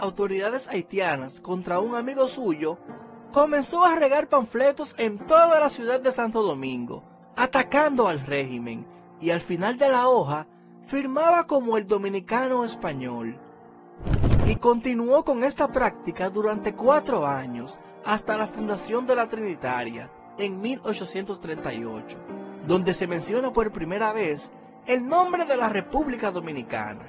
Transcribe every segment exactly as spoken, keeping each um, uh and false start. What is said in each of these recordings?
autoridades haitianas contra un amigo suyo, comenzó a regar panfletos en toda la ciudad de Santo Domingo, atacando al régimen, y al final de la hoja firmaba como el dominicano español. Y continuó con esta práctica durante cuatro años, hasta la fundación de la Trinitaria, en mil ochocientos treinta y ocho, donde se menciona por primera vez el nombre de la República Dominicana.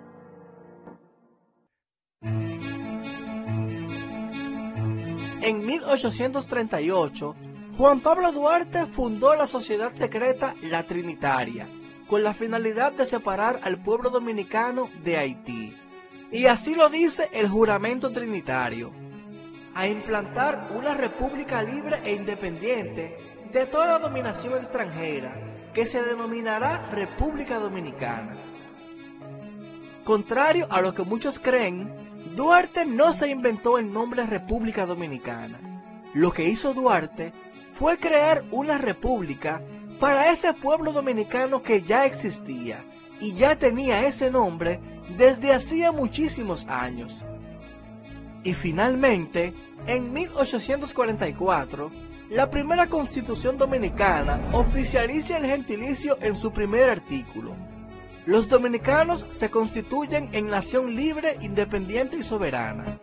En mil ochocientos treinta y ocho, Juan Pablo Duarte fundó la sociedad secreta La Trinitaria, con la finalidad de separar al pueblo dominicano de Haití. Y así lo dice el juramento trinitario: a implantar una república libre e independiente de toda dominación extranjera, que se denominará República Dominicana. Contrario a lo que muchos creen, Duarte no se inventó el nombre República Dominicana. Lo que hizo Duarte fue crear una república para ese pueblo dominicano que ya existía y ya tenía ese nombre desde hacía muchísimos años. Y finalmente, en mil ochocientos cuarenta y cuatro, la primera Constitución Dominicana oficializa el gentilicio en su primer artículo. Los dominicanos se constituyen en nación libre, independiente y soberana.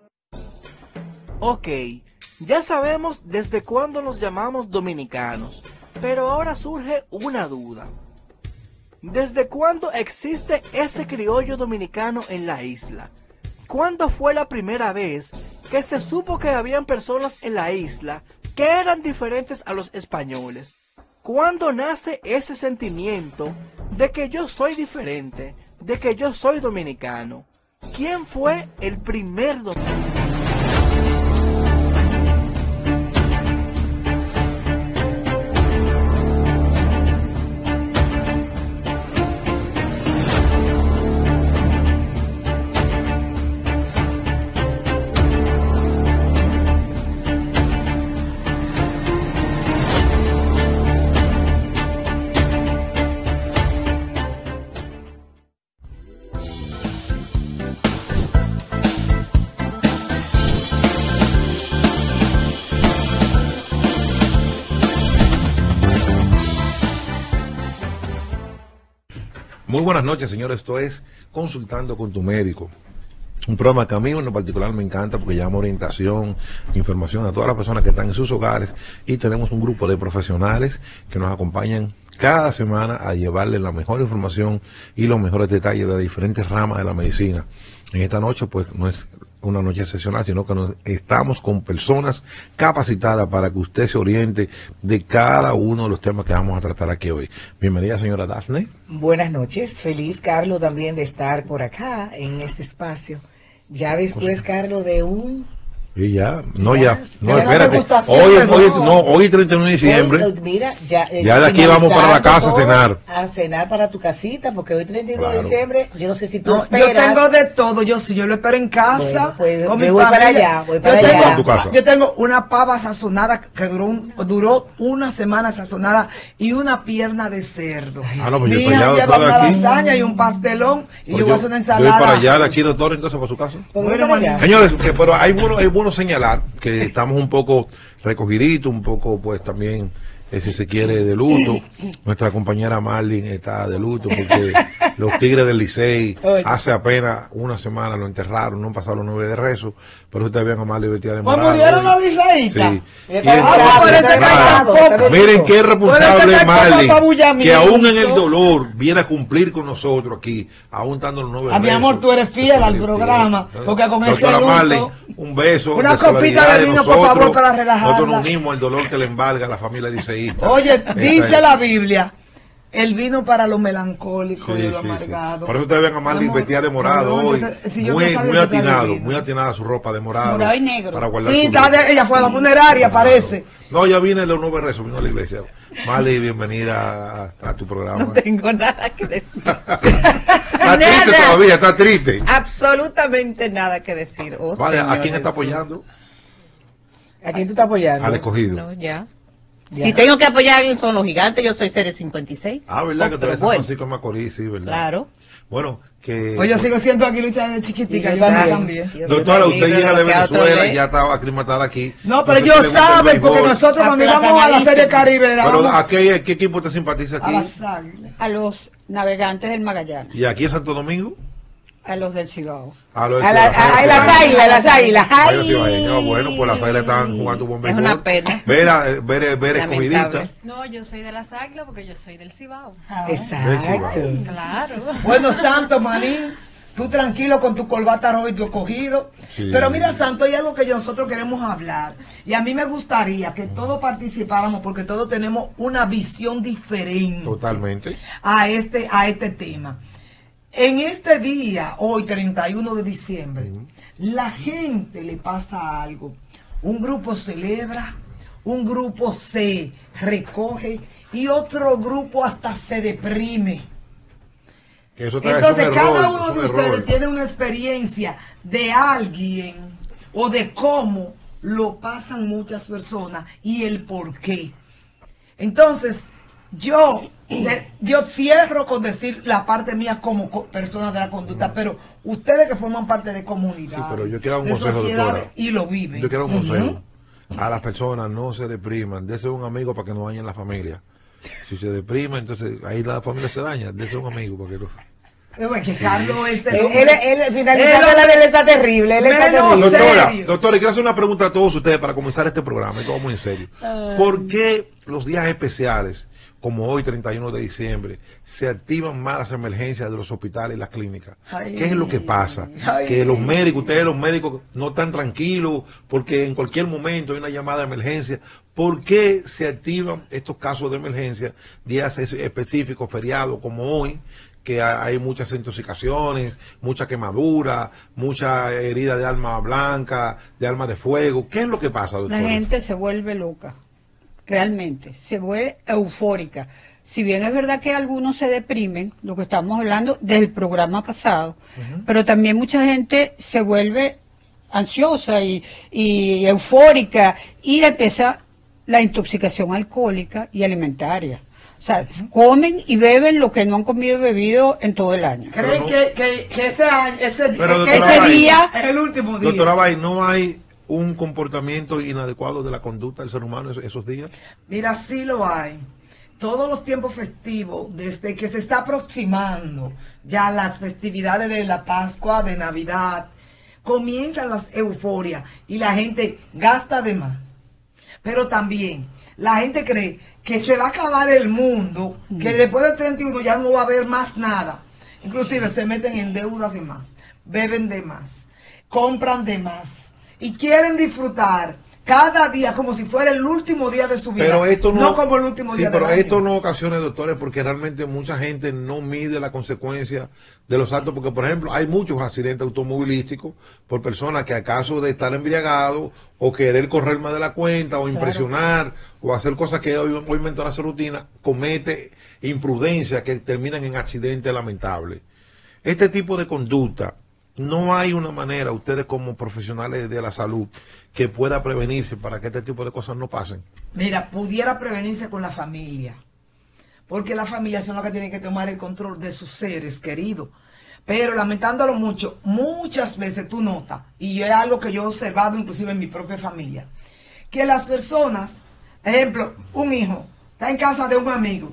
Ok, ya sabemos desde cuándo nos llamamos dominicanos, pero ahora surge una duda. ¿Desde cuándo existe ese criollo dominicano en la isla? ¿Cuándo fue la primera vez que se supo que habían personas en la isla que eran diferentes a los españoles? ¿Cuándo nace ese sentimiento de que yo soy diferente, de que yo soy dominicano? ¿Quién fue el primer dominicano? Muy buenas noches, señores. Esto es Consultando con tu Médico, un programa que a mí en lo particular me encanta porque llama orientación, información a todas las personas que están en sus hogares, y tenemos un grupo de profesionales que nos acompañan cada semana a llevarles la mejor información y los mejores detalles de las diferentes ramas de la medicina. En esta noche pues no es una noche excepcional, sino que nos, estamos con personas capacitadas para que usted se oriente de cada uno de los temas que vamos a tratar aquí hoy. Bienvenida, señora Daphne. Buenas noches, feliz, Carlos, también de estar por acá en este espacio. Ya después, Carlos, de un... Y ya, no ya, no, ya espérate, no hoy, hoy, no. no, hoy treinta y uno de diciembre, hoy, mira, ya, eh, ya de aquí vamos para la casa a cenar. A cenar para tu casita, porque hoy treinta y uno Claro. de diciembre, yo no sé si tú No, esperas. yo tengo de todo, yo sí, yo lo espero en casa, Bueno, pues, con me mi voy familia. para allá, voy para yo allá. Tengo, ¿En tu casa? yo tengo una pava sazonada que duró, un- duró una semana sazonada y una pierna de cerdo. Ah, no, pues yo Mi para hija allá, lleva doctor, una aquí. lasaña y un pastelón y Pues yo voy a hacer una yo ensalada. voy para allá de aquí, doctor, entonces para su casa. Pues, Bueno, voy para allá. manito. Señores, que, pero hay bueno, es bueno señalar que estamos un poco recogiditos, un poco pues también, eh, si se quiere, de luto. Nuestra compañera Marlin está de luto porque los Tigres del Licey Oye. hace apenas una semana lo enterraron, no han pasado los nueve de rezo, pero ustedes ven a Marlin vestida de Pues morado. murieron hoy. los liceístas. Sí. Ya Y está entonces, bravo, por eso está que hay bravo, tampoco. está miren bravo. qué responsable Por eso que Marlin, hay abullamiento. que aún en el dolor viene a cumplir con nosotros aquí, aún estando los nueve A mi rezos. amor, tú eres fiel al programa, Entonces, porque con doctora ese luto- Marlin, un beso. Una de copita solidaridad de vino, por nosotros. favor, para relajarla. Nosotros nos unimos al dolor que le embarga a la familia liceísta. Oye, Esta dice es- la Biblia, el vino para los melancólicos Sí, y los sí, sí. amargados. Por eso ustedes ven a Marlin Amor, vestida de morado amor, hoy, yo te- si yo muy, no sabía muy que te había atinado, vino. muy atinada su ropa de morado. Morado y negro. Para guardar Sí, su está luz. de- ella fue a la funeraria, Claro. parece. No, ya viene los nueve rezos, vino a la iglesia. Marlin, bienvenida a, a tu programa. No tengo nada que decir. Está triste Nada. todavía, está triste. Absolutamente nada que decir. Oh, Vale, ¿a Señor quién está Jesús. apoyando? ¿A quién tú estás apoyando? Al escogido. No, ya. Ya. Si tengo que apoyar a alguien son los gigantes, yo soy Ceres cincuenta y seis. Ah, ¿verdad? Oh, Que tú pero eres San bueno, Francisco de Macorís, sí, ¿verdad? claro. Bueno, que... Pues yo sigo siendo aquí lucha desde chiquitica, Y yo yo también. también. Doctora, usted llega de Lo que a otro Venezuela le- y ya estaba aclimatada aquí. No, pero No sé ellos si le gusta el saben, porque béisbol. nosotros cuando íbamos a la Aplatanadísimo. Serie Caribe le Pero dábamos ¿a qué, qué equipo te simpatiza a las aquí? águilas. A los navegantes del Magallanes, ¿Y aquí en Santo Domingo? a los del Cibao. A, lo de A, la- a- a las águilas, las águilas. Vaya ¡Ay! cibaeños, bueno, pues las águilas están jugando buen Es béisbol. una pena. Ver, a- ver, ver Lamentable. escogidista. No, yo soy de las águilas porque yo soy del Cibao. Ah, Exacto. Claro. Bueno, Santo, Manín, tú tranquilo con tu corbata roja y tu escogido. Sí. Pero mira, Santo, hay algo que nosotros queremos hablar. Y a mí me gustaría que todos participáramos porque todos tenemos una visión diferente Totalmente. a este, a este tema. En este día, hoy treinta y uno de diciembre, Ujú. la gente le pasa algo. Un grupo celebra, un grupo se recoge y otro grupo hasta se deprime. Que eso trae- Entonces, es un cada error, uno es de un ustedes error. tiene una experiencia de alguien o de cómo lo pasan muchas personas y el por qué. Entonces, yo, de- yo cierro con decir la parte mía como co- persona de la conducta, pero ustedes que forman parte de comunidad, Sí, pero yo quiero dar un de consejo, sociedades, doctora. y lo viven. Yo quiero un Ujú. consejo. A las personas no se depriman, dese un amigo para que no dañen la familia. Si se deprima, entonces ahí la familia se daña, dese un amigo para que no... Eh, bueno, que Carlos es el Él, hombre- él, él, finalizando Él- la de él está terrible, él está Menos terrible. Doctora, serio. doctora, quiero hacer una pregunta a todos ustedes para comenzar este programa, y todo muy en serio. ¿Por qué los días especiales, como hoy, treinta y uno de diciembre, se activan más las emergencias de los hospitales y las clínicas? Ay, ¿Qué es lo que pasa? ay. Que los médicos, ustedes los médicos, no están tranquilos porque en cualquier momento hay una llamada de emergencia. ¿Por qué se activan estos casos de emergencia días es- específicos, feriados, como hoy, que ha- hay muchas intoxicaciones, mucha quemadura, mucha herida de arma blanca, de arma de fuego? ¿Qué es lo que pasa, doctor? La gente se vuelve loca, realmente, se vuelve eufórica. Si bien es verdad que algunos se deprimen, lo que estamos hablando del programa pasado, pero también mucha gente se vuelve ansiosa y, y eufórica y empieza la intoxicación alcohólica y alimentaria. O sea, comen y beben lo que no han comido y bebido en todo el año. ¿Creen no- que, que, que ese, año- ese, Pero, que doctora ese Bay, día es el último día? Doctora Bay, ¿no hay un comportamiento inadecuado de la conducta del ser humano esos, esos días? Mira, sí lo hay. Todos los tiempos festivos, desde que se está aproximando ya las festividades de la Pascua, de Navidad, comienzan las euforias y la gente gasta de más. Pero también la gente cree que se va a acabar el mundo, que después del treinta y uno ya no va a haber más nada. Inclusive se meten en deudas de más, beben de más, compran de más y quieren disfrutar cada día como si fuera el último día de su vida. Pero esto no, como el último sí, día pero del año. esto no ocasiona, doctores, porque realmente mucha gente no mide la consecuencia de los actos, porque por ejemplo hay muchos accidentes automovilísticos por personas que acaso de estar embriagados o querer correr más de la cuenta o impresionar o hacer cosas que hoy, obviamente no hace rutina, comete imprudencias que terminan en accidentes lamentables. Este tipo de conducta, no hay una manera, ustedes como profesionales de la salud, que pueda prevenirse para que este tipo de cosas no pasen. Mira, pudiera prevenirse con la familia, porque las familias son las que tienen que tomar el control de sus seres queridos. Pero lamentándolo mucho, muchas veces tú notas, y es algo que yo he observado inclusive en mi propia familia, que las personas, ejemplo, un hijo está en casa de un amigo,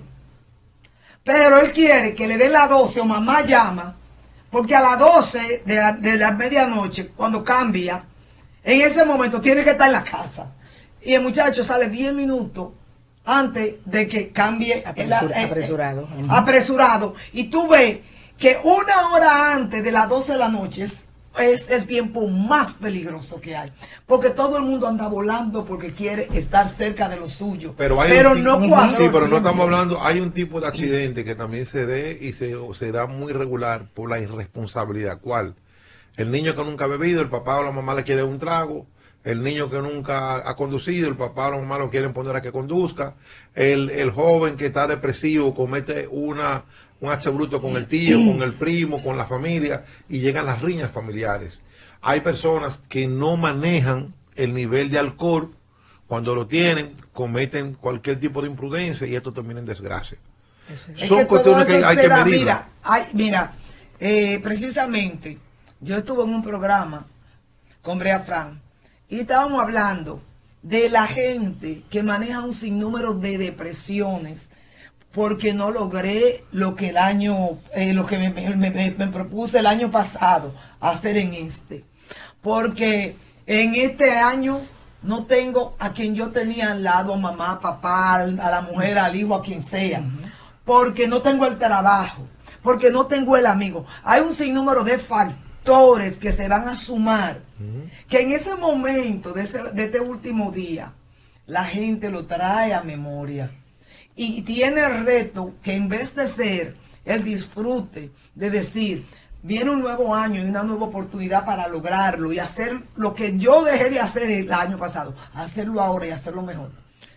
pero él quiere que le den las doce o mamá llama, porque a las doce de la, de la medianoche, cuando cambia, en ese momento tiene que estar en la casa. Y el muchacho sale diez minutos antes de que cambie. Apresur- el- eh, apresurado. eh, apresurado. Y tú ves que una hora antes de las doce de la noche es, es el tiempo más peligroso que hay. Porque todo el mundo anda volando porque quiere estar cerca de lo suyo. Pero, hay un no tipo- cuadra sí, el pero no tiempo. estamos hablando, hay un tipo de accidente que también se dé y se, se da muy regular por la irresponsabilidad. ¿Cuál? El niño que nunca ha bebido, el papá o la mamá le quiere un trago. El niño que nunca ha conducido, el papá o la mamá lo quieren poner a que conduzca. El, el joven que está depresivo comete una, un acto bruto con el tío, con el primo, con la familia, y llegan las riñas familiares. Hay personas que no manejan el nivel de alcohol. Cuando lo tienen, cometen cualquier tipo de imprudencia y esto termina en desgracia. Es Son que todo cuestiones que eso hay se que da, medir. Mira, hay, mira, eh, precisamente, yo estuve en un programa con Brea Fran y estábamos hablando de la gente que maneja un sinnúmero de depresiones porque no logré lo que el año, eh, lo que me, me, me, me propuse el año pasado hacer en este. Porque en este año no tengo a quien yo tenía al lado, a mamá, papá, a la mujer, al hijo, a quien sea. Porque no tengo el trabajo, porque no tengo el amigo. Hay un sinnúmero de factores que se van a sumar, que en ese momento, de, ese, de este último día, la gente lo trae a memoria. Y tiene el reto que en vez de ser el disfrute de decir, viene un nuevo año y una nueva oportunidad para lograrlo y hacer lo que yo dejé de hacer el año pasado, hacerlo ahora y hacerlo mejor,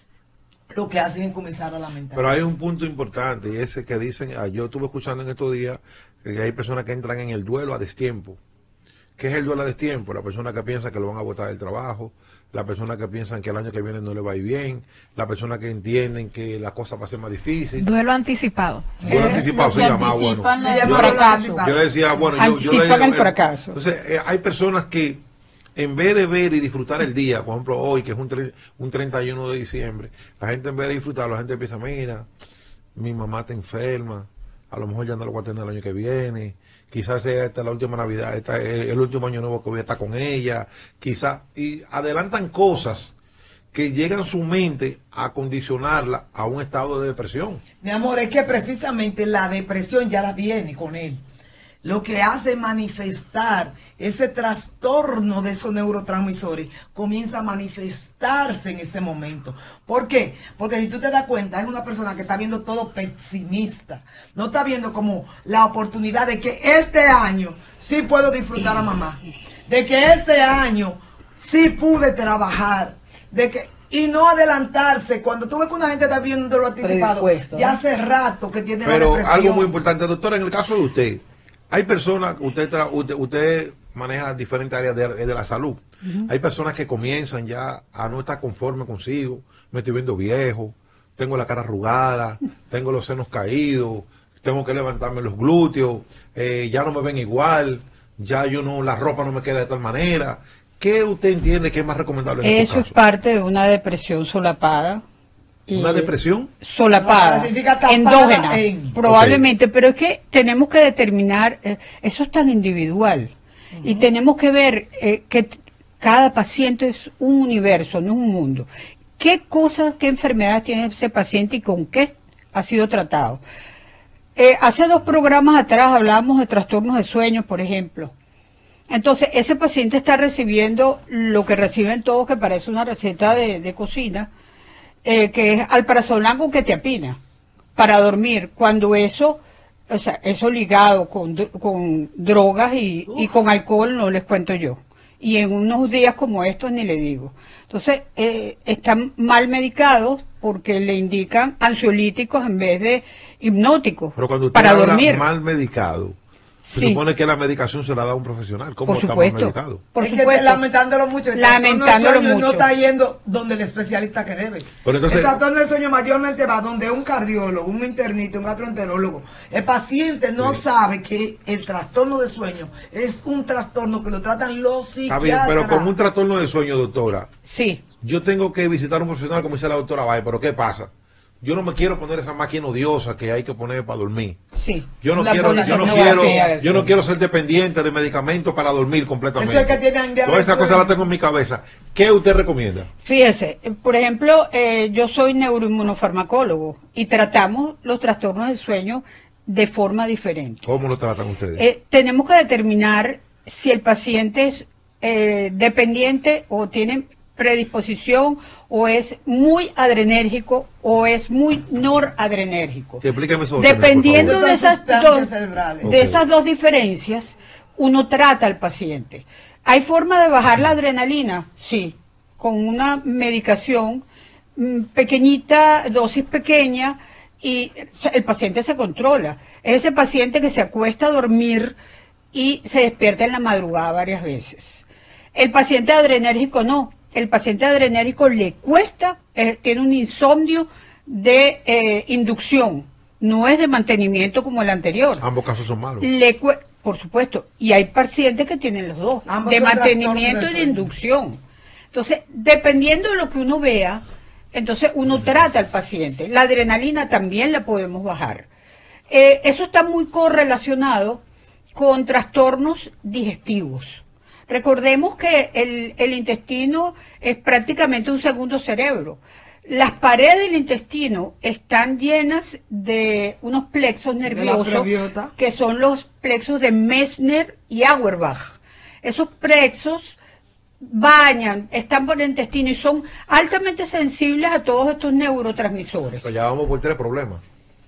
lo que hacen es comenzar a lamentar. Pero hay un punto importante y ese que dicen, ah, yo estuve escuchando en estos días que hay personas que entran en el duelo a destiempo. ¿Qué es el duelo a destiempo? La persona que piensa que lo van a botar del trabajo, la persona que piensan que el año que viene no le va a ir bien, la persona que entienden que la cosa va a ser más difícil. Duelo anticipado. Duelo Eh, anticipado se llama, bueno. el Yo, fracaso. yo le decía, bueno, yo, yo Anticipan le, el fracaso. Entonces, eh, hay personas que en vez de ver y disfrutar el día, por ejemplo hoy, que es un, tre un treinta y uno de diciembre, la gente en vez de disfrutar, la gente empieza, mira, mi mamá está enferma, a lo mejor ya no lo voy a tener el año que viene, quizás sea esta la última Navidad, esta es el último año nuevo que voy a estar con ella, quizás, y adelantan cosas que llegan su mente a condicionarla a un estado de depresión. Mi amor, es que precisamente la depresión ya la viene con él. Lo que hace manifestar ese trastorno de esos neurotransmisores comienza a manifestarse en ese momento. ¿Por qué? Porque si tú te das cuenta, es una persona que está viendo todo pesimista. No está viendo como la oportunidad de que este año sí puedo disfrutar a mamá. De que este año sí pude trabajar. De que y no adelantarse. Cuando tú ves que una gente está viendo lo anticipado, ya hace rato que tiene Pero la depresión. algo muy importante, doctora, en el caso de usted, hay personas, usted, tra usted, usted maneja diferentes áreas de, de la salud. Uh-huh. Hay personas que comienzan ya a no estar conforme consigo. Me estoy viendo viejo, tengo la cara arrugada, tengo los senos caídos, tengo que levantarme los glúteos, eh, ya no me ven igual, ya yo no, la ropa no me queda de tal manera. ¿Qué usted entiende que es más recomendable en Eso es parte de una depresión solapada. ¿Una depresión? Solapada, no, endógena, en... probablemente, okay. Pero es que tenemos que determinar, eh, eso es tan individual, uh-huh. Y tenemos que ver eh, que cada paciente es un universo, no un mundo. ¿Qué cosas, qué enfermedades tiene ese paciente y con qué ha sido tratado? Eh, hace dos programas atrás hablábamos de trastornos de sueño, por ejemplo. Entonces, ese paciente está recibiendo lo que reciben todos, que parece una receta de, de cocina, eh, que es alprazolam con quetiapina, para dormir, cuando eso, o sea, eso ligado con, con drogas y, y con alcohol, no les cuento yo. Y en unos días como estos ni le digo. Entonces, eh, están mal medicados porque le indican ansiolíticos en vez de hipnóticos. Pero cuando usted para habla dormir. Mal medicado, se sí. supone que la medicación se la da a un profesional. ¿Cómo por supuesto, está medicado? Por es supuesto. Que lamentándolo mucho, el lamentándolo trastorno del sueño mucho. no está yendo donde el especialista que debe. Pero entonces, el trastorno del sueño mayormente va donde un cardiólogo, un internista, un gastroenterólogo. El paciente no sí. sabe que el trastorno de sueño es un trastorno que lo tratan los psiquiatras. Está bien, pero como un trastorno de sueño, doctora. Sí. Yo tengo que visitar a un profesional, como dice la doctora Valle, pero ¿qué pasa? Yo no me quiero poner esa máquina odiosa que hay que poner para dormir. Sí. Yo no la quiero, yo no no quiero, yo no quiero ser dependiente de medicamentos para dormir completamente. Eso es que tienen Toda esa cosa la tengo en mi cabeza. ¿Qué usted recomienda? Fíjese, por ejemplo, eh, yo soy neuroinmunofarmacólogo y tratamos los trastornos del sueño de forma diferente. ¿Cómo lo tratan ustedes? Eh, tenemos que determinar si el paciente es eh, dependiente o tiene predisposición o es muy adrenérgico o es muy noradrenérgico. Explíqueme eso. Dependiendo de esas, dos, de okay. esas dos diferencias, uno trata al paciente. ¿Hay forma de bajar la adrenalina? Sí, con una medicación mmm, pequeñita, dosis pequeña, y el paciente se controla. Es ese paciente que se acuesta a dormir y se despierta en la madrugada varias veces. El paciente adrenérgico no. El paciente adrenérgico le cuesta, eh, tiene un insomnio de eh, inducción, no es de mantenimiento como el anterior. Ambos casos son malos. Le Por supuesto, y hay pacientes que tienen los dos, Ambos de son mantenimiento trastornos y de del sueño. inducción. Entonces, dependiendo de lo que uno vea, entonces uno trata al paciente. La adrenalina también la podemos bajar. Eh, eso está muy correlacionado con trastornos digestivos. Recordemos que el, el intestino es prácticamente un segundo cerebro. Las paredes del intestino están llenas de unos plexos nerviosos probiota. que son los plexos de Messner y Auerbach. Esos plexos bañan, están por el intestino y son altamente sensibles a todos estos neurotransmisores. Pero ya vamos por tres problemas.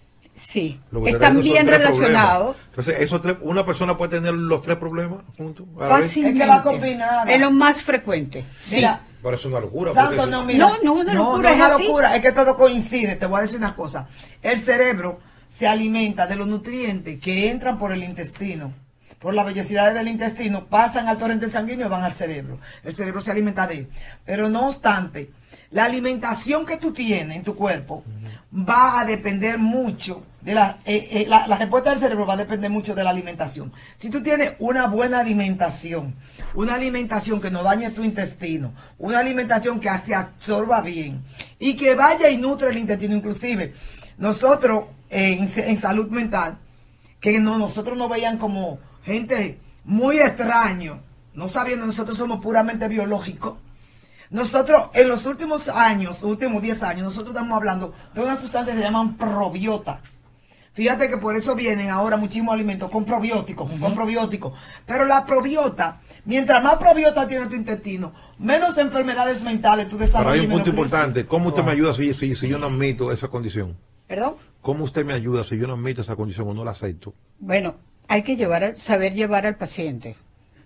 Sí, Lo que están tenemos son bien tres relacionados. problemas. Entonces, esos tres, una persona puede tener los tres problemas juntos. a la vez. Fácilmente. Es que va combinada. Es lo más frecuente. Sí. Mira, Pero es una locura. Santo, porque no, eso- mira. No, no es una locura, no es una así. locura, es que todo coincide. Te voy a decir una cosa. El cerebro se alimenta de los nutrientes que entran por el intestino. Por las vellosidades del intestino, pasan al torrente sanguíneo y van al cerebro. El cerebro se alimenta de él. Pero no obstante, la alimentación que tú tienes en tu cuerpo va a depender mucho de la, eh, eh, la, la respuesta del cerebro va a depender mucho de la alimentación. Si tú tienes una buena alimentación, una alimentación que no dañe tu intestino, una alimentación que se absorba bien y que vaya y nutre el intestino, inclusive nosotros eh, en, en salud mental, que no, nosotros nos veían como gente muy extraño, no sabiendo nosotros somos puramente biológicos. Nosotros en los últimos años, los últimos diez años, nosotros estamos hablando de una sustancia que se llaman probiota. Fíjate que por eso vienen ahora muchísimos alimentos con probióticos, uh-huh. con probióticos. Pero la probiota, mientras más probiota tiene tu intestino, menos enfermedades mentales tú desarrollas. Pero hay y un menos punto crisis. importante. ¿Cómo usted Wow. me ayuda si, si, si yo no admito esa condición? ¿Perdón? ¿Cómo usted me ayuda si yo no admito esa condición o no la acepto? Bueno, hay que llevar al- saber llevar al paciente.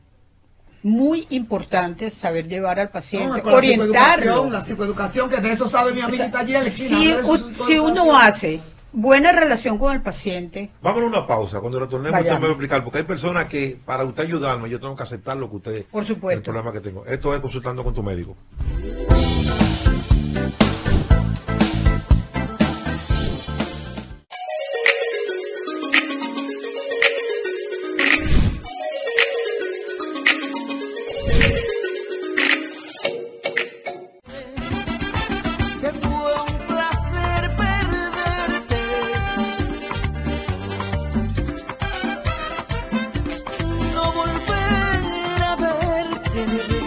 Muy importante saber llevar al paciente, No, con la orientarlo. psicoeducación, La psicoeducación, que de eso sabe mi O amiguita sea, allí en la esquina, si, habla de su u- si psicoeducación. uno hace buena relación con el paciente, Vámonos a una pausa. Cuando retornemos usted Vayamos. me va a explicar, porque hay personas que para usted ayudarme yo tengo que aceptar lo que usted, Por supuesto. el problema que tengo. Esto es Consultando con tu Médico. Que fue un placer perderte, no volver a verte,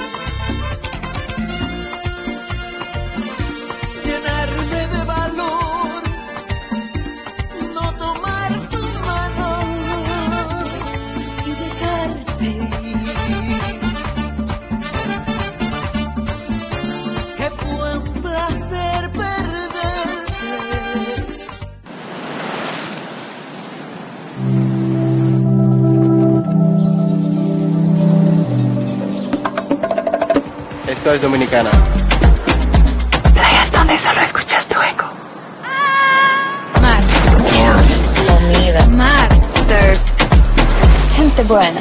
llenarme de valor, no tomar tu mano y dejarte ir. Que fue un placer perderte. Esto es Dominicana. Playas donde solo escuchas tu eco. Mar, Comida. mar, Surf. Gente buena.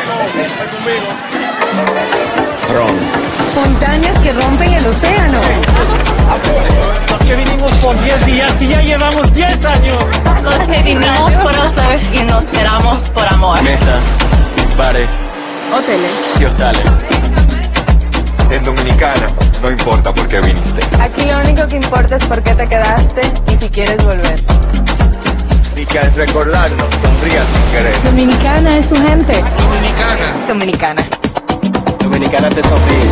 Ron. Montañas que rompen el océano. Que vinimos por diez días y ya llevamos diez años. Nos vinimos por surf y nos quedamos por amor. Mesas, bares Hoteles. y hostales. En Dominicana, no importa por qué viniste. Aquí lo único que importa es por qué te quedaste y si quieres volver. Y que al recordarnos sonrías sin querer. Dominicana es su gente. Dominicana. Dominicana. Dominicana te sonríe.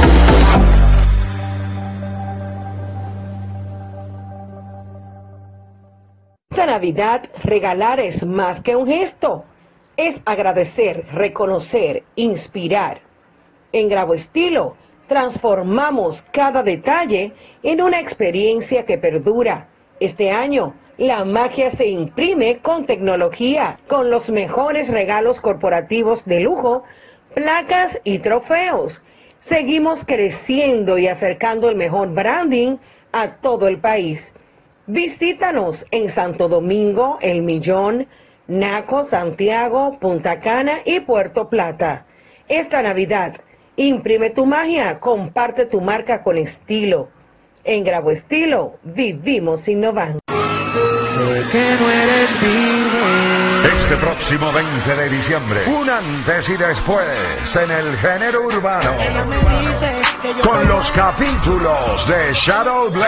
Esta Navidad, regalar es más que un gesto. Es agradecer, reconocer, inspirar. En Grabo Estilo, transformamos cada detalle en una experiencia que perdura. Este año, la magia se imprime con tecnología, con los mejores regalos corporativos de lujo, placas y trofeos. Seguimos creciendo y acercando el mejor branding a todo el país. Visítanos en Santo Domingo, El Millón, Naco, Santiago, Punta Cana y Puerto Plata. Esta Navidad, imprime tu magia, comparte tu marca con estilo. En Grabo Estilo, vivimos innovando. Sé que no eres virgen. Este próximo veinte de diciembre, un antes y después en el género urbano, con los capítulos de Shadow Blow,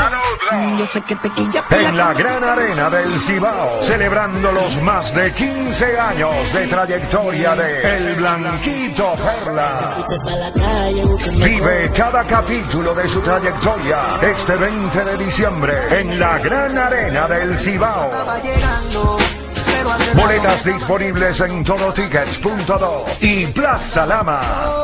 en la gran arena del Cibao, celebrando los más de quince años de trayectoria de El Blanquito Perla. Vive cada capítulo de su trayectoria este veinte de diciembre en la gran arena del Cibao. Boletas disponibles en todo tickets punto do y Plaza Lama.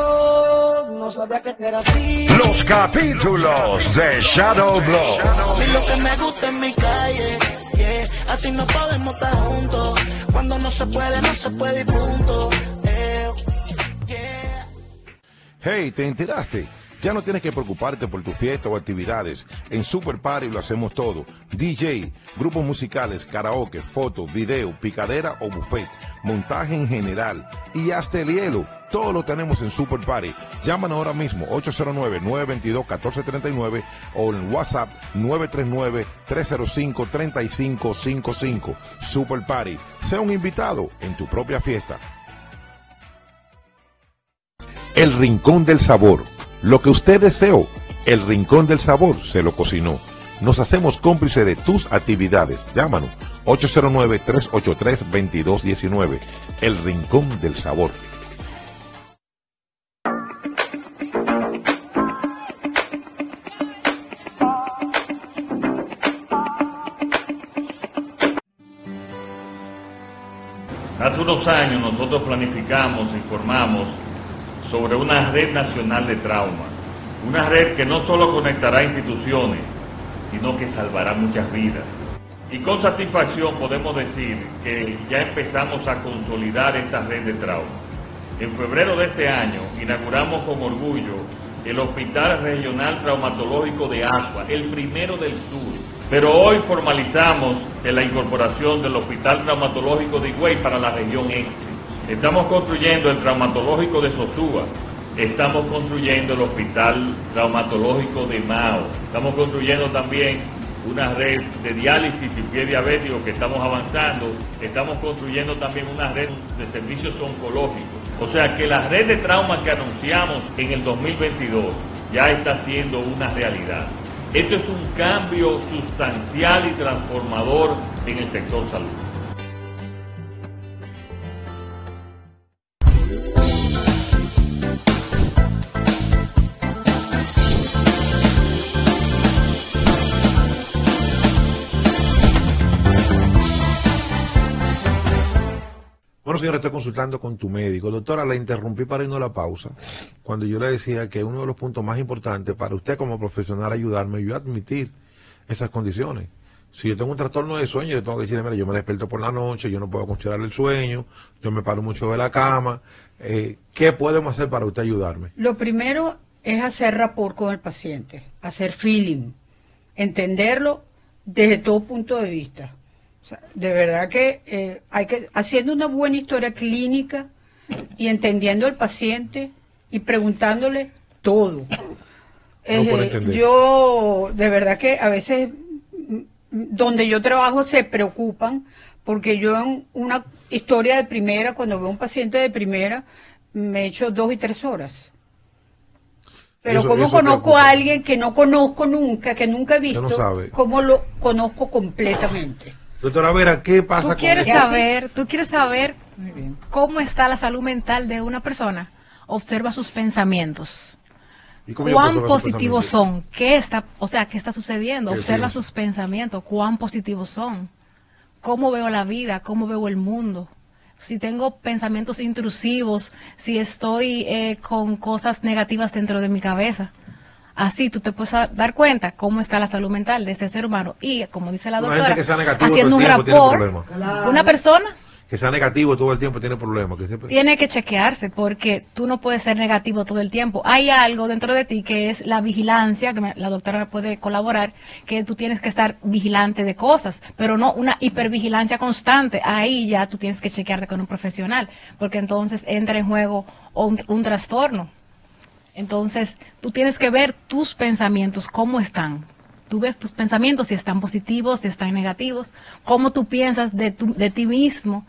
Los capítulos de Shadow Blow. Lo que me gusta en mi calle, yeah. Así no podemos estar juntos. Cuando no se puede, no se puede y punto. Eh, yeah. Hey, ¿te enteraste? Ya no tienes que preocuparte por tu fiesta o actividades. En Super Party lo hacemos todo. D J, grupos musicales, karaoke, fotos, video, picadera o buffet, montaje en general y hasta el hielo. Todo lo tenemos en Super Party. Llámanos ahora mismo ocho cero nueve, nueve dos dos, uno cuatro tres nueve o en WhatsApp nueve tres nueve, tres cero cinco, tres cinco cinco cinco. Super Party. Sea un invitado en tu propia fiesta. El Rincón del Sabor. Lo que usted deseó, el Rincón del Sabor se lo cocinó. Nos hacemos cómplices de tus actividades. Llámanos ocho cero nueve, tres ocho tres, dos dos uno nueve. El Rincón del Sabor. Hace unos años nosotros planificamos y formamos sobre una red nacional de trauma, una red que no solo conectará instituciones, sino que salvará muchas vidas. Y con satisfacción podemos decir que ya empezamos a consolidar esta red de trauma. En febrero de este año inauguramos con orgullo el Hospital Regional Traumatológico de Asua, el primero del sur. Pero hoy formalizamos la incorporación del Hospital Traumatológico de Higüey para la región este. Estamos construyendo el traumatológico de Sosúa, estamos construyendo el hospital traumatológico de Mao, estamos construyendo también una red de diálisis y pie diabético que estamos avanzando, estamos construyendo también una red de servicios oncológicos. O sea que la red de trauma que anunciamos en el dos mil veintidós ya está siendo una realidad. Esto es un cambio sustancial y transformador en el sector salud. Bueno, señora, estoy consultando con tu médico. Doctora, la interrumpí para irnos a la pausa, cuando yo le decía que uno de los puntos más importantes para usted como profesional ayudarme, yo admitir esas condiciones. Si yo tengo un trastorno de sueño, yo tengo que decirle, mira, yo me despierto por la noche, yo no puedo considerar el sueño, yo me paro mucho de la cama. Eh, ¿Qué podemos hacer para usted ayudarme? Lo primero es hacer rapport con el paciente, hacer feeling, entenderlo desde todo punto de vista. O sea, de verdad que eh, hay que haciendo una buena historia clínica y entendiendo al paciente y preguntándole todo. No Eh, yo de verdad que a veces donde yo trabajo se preocupan porque yo en una historia de primera, cuando veo un paciente de primera, me echo dos y tres horas. Pero Eso- ¿cómo eso conozco preocupa. a alguien que no conozco nunca, que nunca he Que no visto? sabe. ¿Cómo lo conozco completamente? Doctora Vera, ¿qué pasa ¿Tú con quieres eso? saber, tú quieres saber cómo está la salud mental de una persona? Observa sus pensamientos. ¿Y cómo yo puedo ¿Cuán saber sus positivos pensamientos? son? ¿Qué está, o sea, qué está sucediendo? ¿Qué Observa sí? sus pensamientos. ¿Cuán positivos son? ¿Cómo veo la vida? ¿Cómo veo el mundo? Si tengo pensamientos intrusivos, si estoy eh, con cosas negativas dentro de mi cabeza. Así tú te puedes a- dar cuenta cómo está la salud mental de ese ser humano. Y como dice la Una doctora, gente que sea negativo haciendo un todo el tiempo tiene rapport, problemas. una persona Que sea negativo todo el tiempo tiene problemas. Que siempre... tiene que chequearse porque tú no puedes ser negativo todo el tiempo. Hay algo dentro de ti que es la vigilancia, que me- la doctora me puede colaborar, que tú tienes que estar vigilante de cosas, pero no una hipervigilancia constante. Ahí ya tú tienes que chequearte con un profesional, porque entonces entra en juego un, un trastorno. Entonces tú tienes que ver tus pensamientos, cómo están. Tú ves tus pensamientos, si están positivos, si están negativos, cómo tú piensas de, tu- de ti mismo,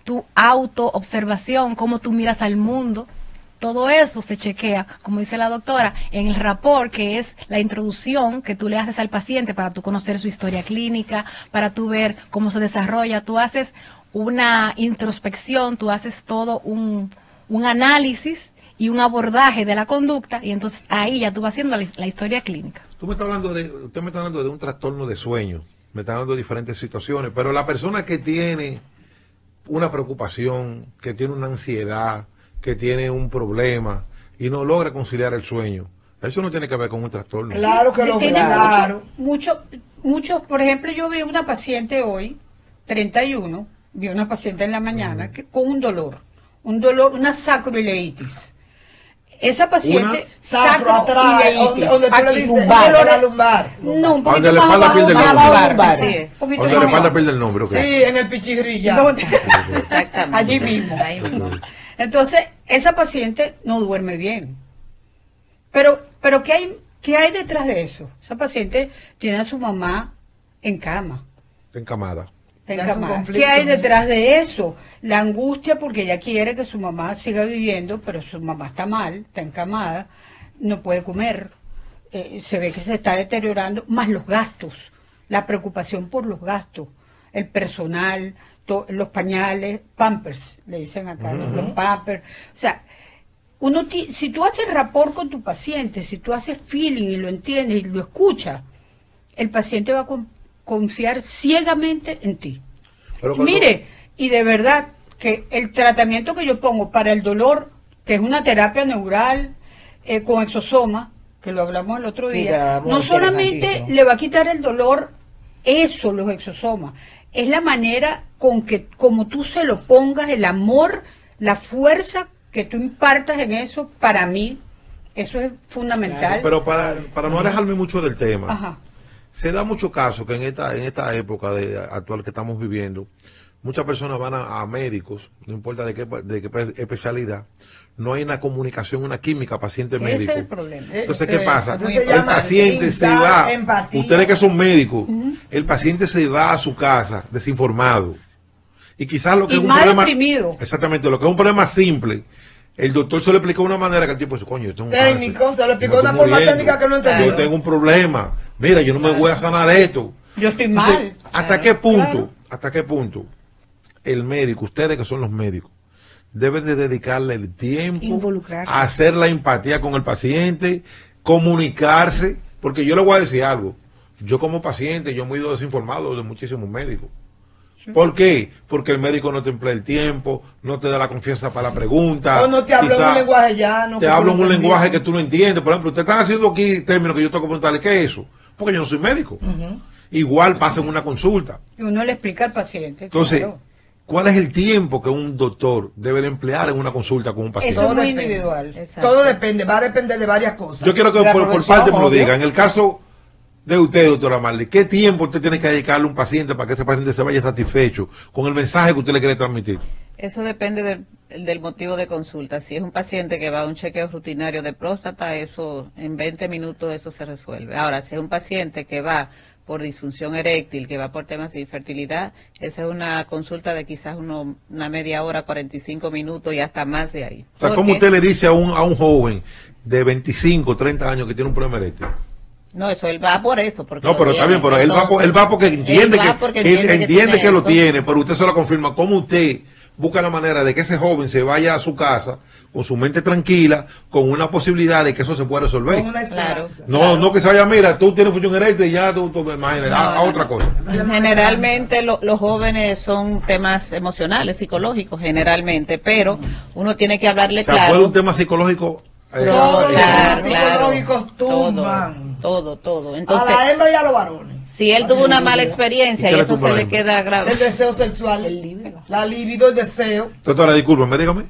tu autoobservación, cómo tú miras al mundo. Todo eso se chequea, como dice la doctora, en el rapport, que es la introducción que tú le haces al paciente para tú conocer su historia clínica, para tú ver cómo se desarrolla. Tú haces una introspección, tú haces todo un, un análisis y un abordaje de la conducta, y entonces ahí ya tú vas haciendo la, la historia clínica. Tú me estás hablando de, usted me está hablando de un trastorno de sueño, me está hablando de diferentes situaciones, pero la persona que tiene una preocupación, que tiene una ansiedad, que tiene un problema y no logra conciliar el sueño, eso no tiene que ver con un trastorno. Claro que lo tiene claro. Mucho, mucho, por ejemplo, yo vi una paciente hoy, treinta y uno, vi una paciente en la mañana que, con un dolor, un dolor, una sacroileitis. Esa paciente, sacroileitis, donde tú le dices, lumbar, la lumbar. No, un poquito donde le más falta abajo, piel del más nombre. abajo, lumbar. Sí, Donde le falta piel del nombre, ok. Sí, en el pichirrilla. Exactamente. Allí mismo. Ahí mismo. Entonces, esa paciente no duerme bien. Pero, pero ¿qué hay, qué hay detrás de eso? Esa paciente tiene a su mamá en cama. Encamada. Está encamada. ¿Qué hay detrás de eso? La angustia porque ella quiere que su mamá siga viviendo, pero su mamá está mal, está encamada, no puede comer, eh, se ve que se está deteriorando, más los gastos, la preocupación por los gastos, el personal, los pañales, pampers, le dicen acá, uh-huh. los pampers, o sea, uno si tú haces rapport con tu paciente, si tú haces feeling y lo entiendes y lo escuchas, el paciente va a con, confiar ciegamente en ti. Pero cuando... Mire, y de verdad que el tratamiento que yo pongo para el dolor, que es una terapia neural eh, con exosoma, que lo hablamos el otro sí, día, no solamente le va a quitar el dolor eso, los exosomas, es la manera con que, como tú se lo pongas, el amor, la fuerza que tú impartas en eso, para mí, eso es fundamental. Claro, pero para, para no alejarme mucho del tema, Ajá. se da mucho caso que en esta, en esta época de, actual que estamos viviendo, muchas personas van a, a médicos, no importa de qué, de qué especialidad, no hay una comunicación, una química paciente-médico. Ese es el problema. Entonces, ¿qué pasa? Se el paciente se va, empatía. Ustedes que son médicos, uh-huh. el paciente se va a su casa desinformado. Y quizás lo que y es un más problema... deprimido. Exactamente, lo que es un problema simple, el doctor se lo explicó de una manera que el tipo dice, coño, yo tengo un técnico, cáncer, se lo explicó de una forma muriendo, técnica que no entendió. Yo tengo un problema, mira, yo no me voy a sanar de esto. Yo estoy Entonces, mal. ¿hasta claro, qué punto, claro. hasta qué punto el médico, ustedes que son los médicos, deben de dedicarle el tiempo a hacer la empatía con el paciente, comunicarse, porque yo le voy a decir algo, yo como paciente, yo me he ido desinformado de muchísimos médicos. Sí. ¿Por qué? Porque el médico no te emplea el tiempo, no te da la confianza para la pregunta. O no te habla en un lenguaje llano. Te habla en un lenguaje que tú no entiendes. Por ejemplo, usted está haciendo aquí términos que yo tengo que preguntarle, ¿qué es eso? Porque yo no soy médico. Uh-huh. Igual pasa en una consulta. Y uno le explica al paciente. Entonces, claro. ¿cuál es el tiempo que un doctor debe de emplear en una consulta con un paciente? Eso es muy individual. Todo depende, va a depender de varias cosas. Yo quiero que por, por parte me lo diga. En el caso de usted, doctora Marley, ¿qué tiempo usted tiene que dedicarle a un paciente para que ese paciente se vaya satisfecho con el mensaje que usted le quiere transmitir? Eso depende del, del motivo de consulta. Si es un paciente que va a un chequeo rutinario de próstata, eso en veinte minutos eso se resuelve. Ahora, si es un paciente que va por disfunción eréctil, que va por temas de infertilidad, esa es una consulta de quizás uno, una media hora, cuarenta y cinco minutos y hasta más de ahí. O sea, ¿cómo usted le dice a un, a un joven de veinticinco, treinta años que tiene un problema eréctil? No, eso él va por eso. Porque no, pero está bien, pero él va, por, él va porque entiende, va porque que, entiende, que, entiende que, que lo tiene, pero usted se lo confirma. ¿Cómo usted busca la manera de que ese joven se vaya a su casa con su mente tranquila, con una posibilidad de que eso se pueda resolver? Con una claro, no, claro. no que se vaya, mira, tú tienes función eréctil y ya tú, tú imagínate, no, a, a otra cosa. Generalmente lo, los jóvenes son temas emocionales, psicológicos, generalmente, pero uno tiene que hablarle o sea, claro. Fue un tema psicológico. Eh, todos los claro, psicológicos tumban. Todo, todo, todo. Entonces, a la hembra y a los varones. Si él tuvo una mala experiencia y eso se le queda grave. El deseo sexual, el libido. La libido, el deseo. Doctora, discúlpeme, dígame.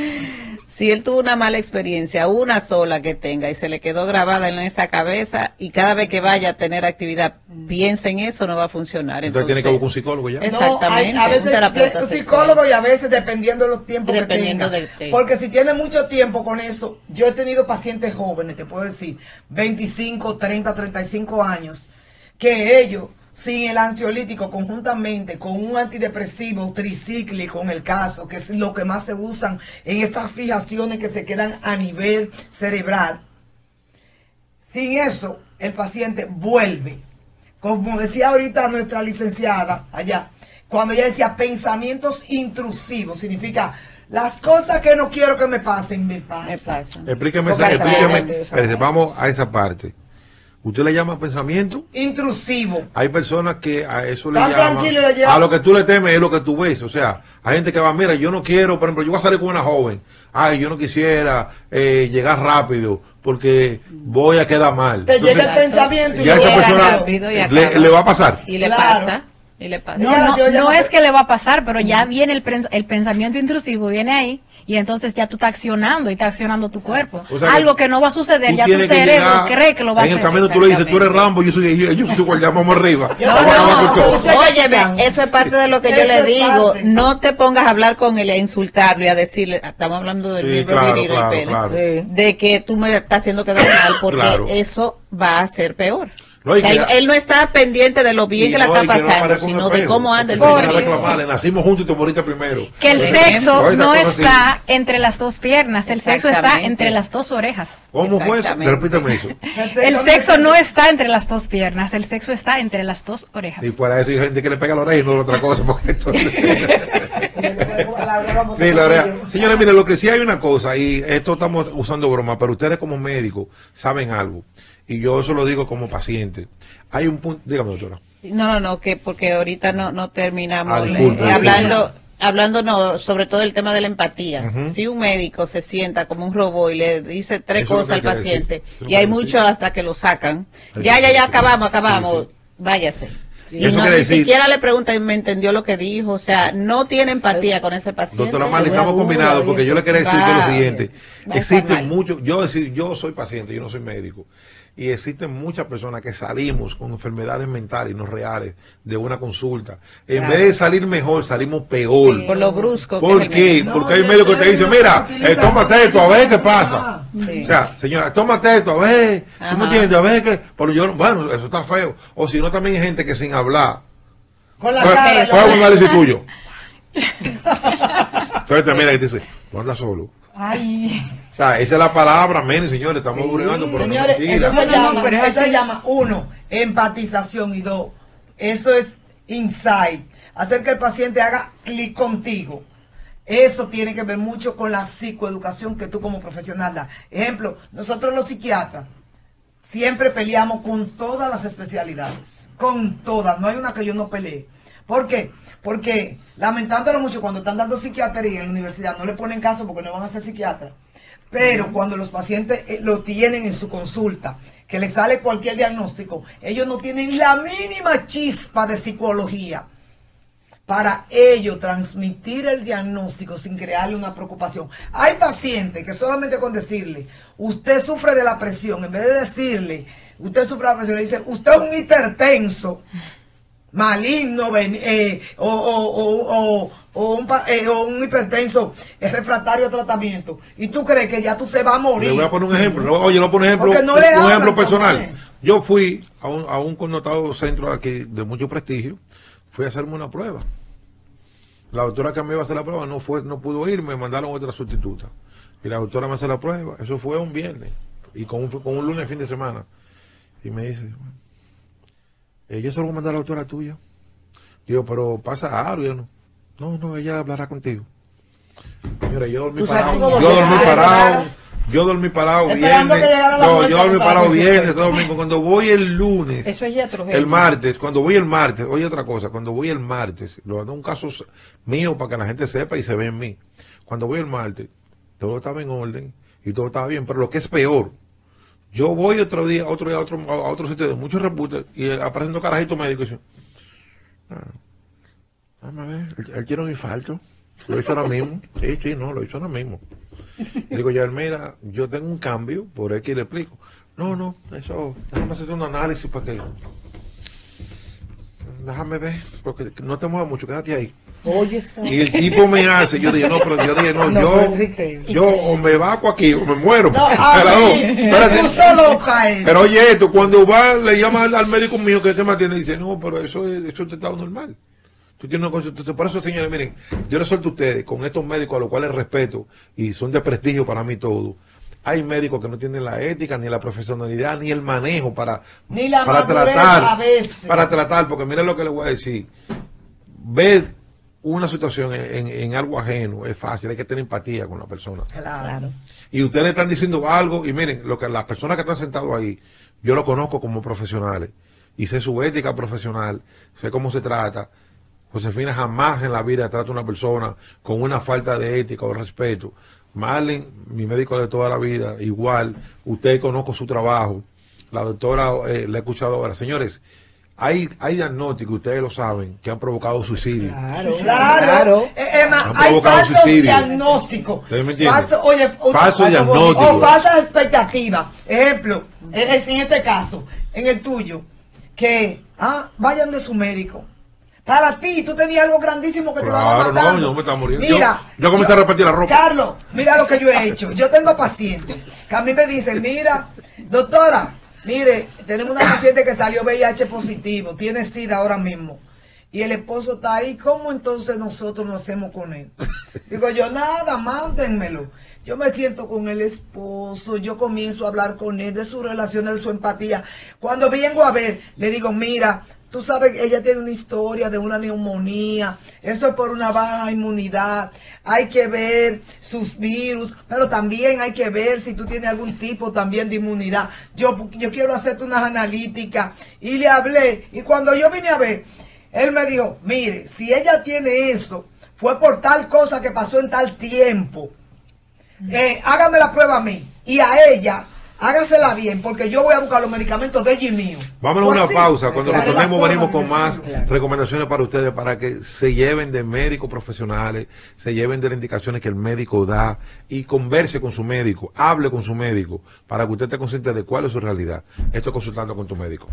Si él tuvo una mala experiencia, una sola que tenga, y se le quedó grabada en esa cabeza, y cada vez que vaya a tener actividad, piensa en eso, no va a funcionar. Entonces, Entonces tiene que ir con un psicólogo ya. Exactamente, no, hay, a veces, un terapeuta un psicólogo y a veces dependiendo de los tiempos dependiendo que tenga. De, de, Porque si tiene mucho tiempo con eso, yo he tenido pacientes jóvenes, te puedo decir, veinticinco, treinta, treinta y cinco años, que ellos sin el ansiolítico conjuntamente con un antidepresivo tricíclico en el caso, que es lo que más se usan en estas fijaciones que se quedan a nivel cerebral, sin eso el paciente vuelve. Como decía ahorita nuestra licenciada allá, cuando ella decía pensamientos intrusivos, significa las cosas que no quiero que me pasen, me pasan. Me pasan. Explíqueme, explíqueme, espérese, vamos a esa parte. ¿Usted le llama pensamiento? Intrusivo. Hay personas que a eso le Tan llaman, tranquilo le llama. a lo que tú le temes es lo que tú ves. O sea, hay gente que va, mira, yo no quiero, por ejemplo, yo voy a salir con una joven. Ay, yo no quisiera eh, llegar rápido porque voy a quedar mal. Te Entonces, llega el pensamiento y ya esa llega persona rápido y le, acaba. le va a pasar. Y le Claro. pasa. Y le pasa. No, no, no es que le va a pasar, pero ya viene el, pens- el pensamiento intrusivo, viene ahí, y entonces ya tú estás accionando y estás accionando tu cuerpo. O sea, Algo que no va a suceder, tú ya tu tienes que cerebro llegar, cree que lo va a en hacer. el camino tú le dices, tú eres Rambo, yo soy yo, yo soy guardia, vamos arriba. No, no, óyeme, eso es parte de lo que yo Eso le es digo. parte. No te pongas a hablar con él, a insultarlo y a decirle, estamos hablando del Sí, miembro claro, viril y claro, pene, claro. de que tú me estás haciendo quedar mal, porque Claro. eso va a ser peor. No, y O sea, que- él, él no está pendiente de lo bien Y que la no, está y que no pasando, aparezca un sino de espejo, cómo anda el porque te van a señor. reclamar, le nacimos juntos y te moriste primero. Que el Por sexo ejemplo, esa no cosa así. está entre las dos piernas, el sexo está Exactamente. entre las dos orejas. ¿Cómo fue eso? Exactamente. Repítame eso. El sexo no está entre las dos piernas, el sexo está entre las dos orejas. Y para eso hay gente que le pega la oreja y no otra cosa, porque entonces... Sí, la oreja. Señores, mire, lo que sí hay una cosa, y esto estamos usando broma, pero ustedes como médicos saben algo, y yo eso lo digo como paciente. Hay un punto, dígame, doctora. No, no, no, que porque ahorita no, no terminamos Ah, eh, disculpe, disculpe. hablando, hablando no, sobre todo el tema de la empatía. Ujú. Si un médico se sienta como un robot y le dice tres Eso es lo cosas al que hay que paciente, decir. Eso es lo y que hay hay que muchos decir. hasta que lo sacan, Eso ya, es ya, lo ya que- acabamos, acabamos, Sí, váyase. Sí. Y Eso no, quiere ni decir- siquiera le preguntan, me entendió lo que dijo, o sea, no tiene empatía con ese paciente. Doctora Marley, estamos combinados porque yo le quería decir que lo Va, siguiente. va a estar Existen mal. muchos, yo decir, yo soy paciente, yo no soy médico. Y existen muchas personas que salimos con enfermedades mentales y no reales de una consulta. En Claro. vez de salir mejor, salimos peor. Por lo brusco que ¿Por es el qué? médico. Porque hay médicos que te dicen, mira, eh, tómate esto, a ver qué pasa. Sí. O sea, señora, tómate esto, a ver, ¿tú Ajá. me entiendes? A ver qué. Pero yo, bueno, eso está feo. O si no, también hay gente que sin hablar, Con la fue, cara. fue un análisis tuyo. Entonces te mira y te dice, tú andas solo. Ay. O sea, esa es la palabra, men, señores, estamos Sí, burlando por señores, mentira. eso se No, no, llama, no, pero eso eso- se llama, uno, empatización, y dos, eso es insight, hacer que el paciente haga clic contigo. Eso tiene que ver mucho con la psicoeducación que tú como profesional das. Ejemplo, nosotros los psiquiatras siempre peleamos con todas las especialidades, con todas, no hay una que yo no pelee. ¿Por qué? Porque, lamentándolo mucho, cuando están dando psiquiatría en la universidad, no le ponen caso porque no van a ser psiquiatras. Pero cuando los pacientes eh, lo tienen en su consulta, que les sale cualquier diagnóstico, ellos no tienen la mínima chispa de psicología para ellos transmitir el diagnóstico sin crearle una preocupación. Hay pacientes que solamente con decirle, usted sufre de la presión, en vez de decirle, usted sufre de la presión, le dicen, usted es un hipertenso, maligno, ven- eh, o, o, o, o, o un, pa- eh, o un hipertenso es refractario a tratamiento, y tú crees que ya tú te vas a morir. Le voy a poner un ejemplo. Oye, le voy a poner un ejemplo, Porque no le un hablan ejemplo como personal. es. Yo fui a un, a un connotado centro aquí de mucho prestigio, fui a hacerme una prueba. La doctora que me iba a hacer la prueba no fue, no pudo ir, me mandaron otra sustituta. Y la doctora me hace la prueba, eso fue un viernes, y con un, con un lunes fin de semana. Y me dice, bueno, eh, yo se lo voy a mandar a la doctora tuya. Digo, pero pasa algo, yo no. No, no, ella hablará contigo. Mira, yo dormí Tú sabes parado, cómo yo dormir. dormí Ah, parado, claro. yo dormí parado Esperando viernes, que llegara la no, muerte, yo dormí no parado estaba viernes, supuesto. todo domingo. Cuando voy el lunes, Eso es iatrogenia. el martes, cuando voy el martes, oye otra cosa, cuando voy el martes, lo hago un caso mío para que la gente sepa y se ve en mí. Cuando voy el martes, todo estaba en orden y todo estaba bien, pero lo que es peor, yo voy otro día, otro día a otro, a otro sitio de muchos reputes y aparecen dos carajitos médicos y dicen, ah, vamos a ver, él, él tiene un infarto, lo hizo ahora mismo, sí, sí, no, lo hizo ahora mismo. Digo, ya, mira, yo tengo un cambio, por aquí le explico. No, no, eso, déjame hacer un análisis para que... Déjame ver, porque no te muevas mucho, quédate ahí. Oye, y el tipo me hace, yo dije, no, pero yo dije, no, No, yo, pero es increíble. yo o me vaco aquí o me muero. No, A a las dos. mí, Espérate. tú solo caes. Pero oye esto, cuando va, le llama al, al médico mío que, que me atiende, dice, no, pero eso es, eso es estado normal. Tú tienes una cosa, entonces, por eso, señores, miren, yo les suelto a ustedes, con estos médicos a los cuales respeto, y son de prestigio para mí todo, hay médicos que no tienen la ética, ni la profesionalidad, ni el manejo para, Ni la para madurez tratar, a veces. para tratar, porque miren lo que les voy a decir, ver una situación en, en, en algo ajeno es fácil, hay que tener empatía con la persona. Claro. Y ustedes le están diciendo algo, y miren, lo que las personas que están sentados ahí, yo lo conozco como profesionales, y sé su ética profesional, sé cómo se trata. Josefina jamás en la vida trata a una persona con una falta de ética o respeto. Marlene, mi médico de toda la vida, igual, usted conozco su trabajo, la doctora eh, la he escuchado ahora. Señores, hay, hay diagnósticos, ustedes lo saben, que han provocado suicidio. Claro, claro. Eh, eh, ma- Han hay provocado falsos suicidio. diagnósticos. ¿Ustedes me entienden? Falso, oye, oye, Falso diagnóstico. O falsas expectativas. Ejemplo, es, es en este caso, en el tuyo, que ah, vayan de su médico. Para ti, tú tenías algo grandísimo que te estaba Claro, matando. no, yo me estaba muriendo. Mira, yo, yo comencé a repartir la ropa. Carlos, mira lo que yo he hecho. Yo tengo pacientes que a mí me dicen, mira, doctora, mire, tenemos una paciente que salió V I H positivo, tiene SIDA ahora mismo. Y el esposo está ahí, ¿cómo entonces nosotros nos hacemos con él? Digo yo, nada, mándenmelo. Yo me siento con el esposo, yo comienzo a hablar con él de su relación, de su empatía. Cuando vengo a ver, le digo, mira, tú sabes que ella tiene una historia de una neumonía, esto es por una baja inmunidad, hay que ver sus virus, pero también hay que ver si tú tienes algún tipo también de inmunidad. Yo, yo quiero hacerte unas analíticas, y le hablé, y cuando yo vine a ver, él me dijo, mire, si ella tiene eso, fue por tal cosa que pasó en tal tiempo, eh, hágame la prueba a mí, y a ella, hágasela bien, porque yo voy a buscar los medicamentos de ella y mío. Vámonos a Pues una sí, pausa. Cuando claro, retornemos la venimos forma con de más decirlo, claro. recomendaciones para ustedes, para que se lleven de médicos profesionales, se lleven de las indicaciones que el médico da y converse con su médico, hable con su médico, para que usted esté consciente de cuál es su realidad. Esto es Consultando con tu médico.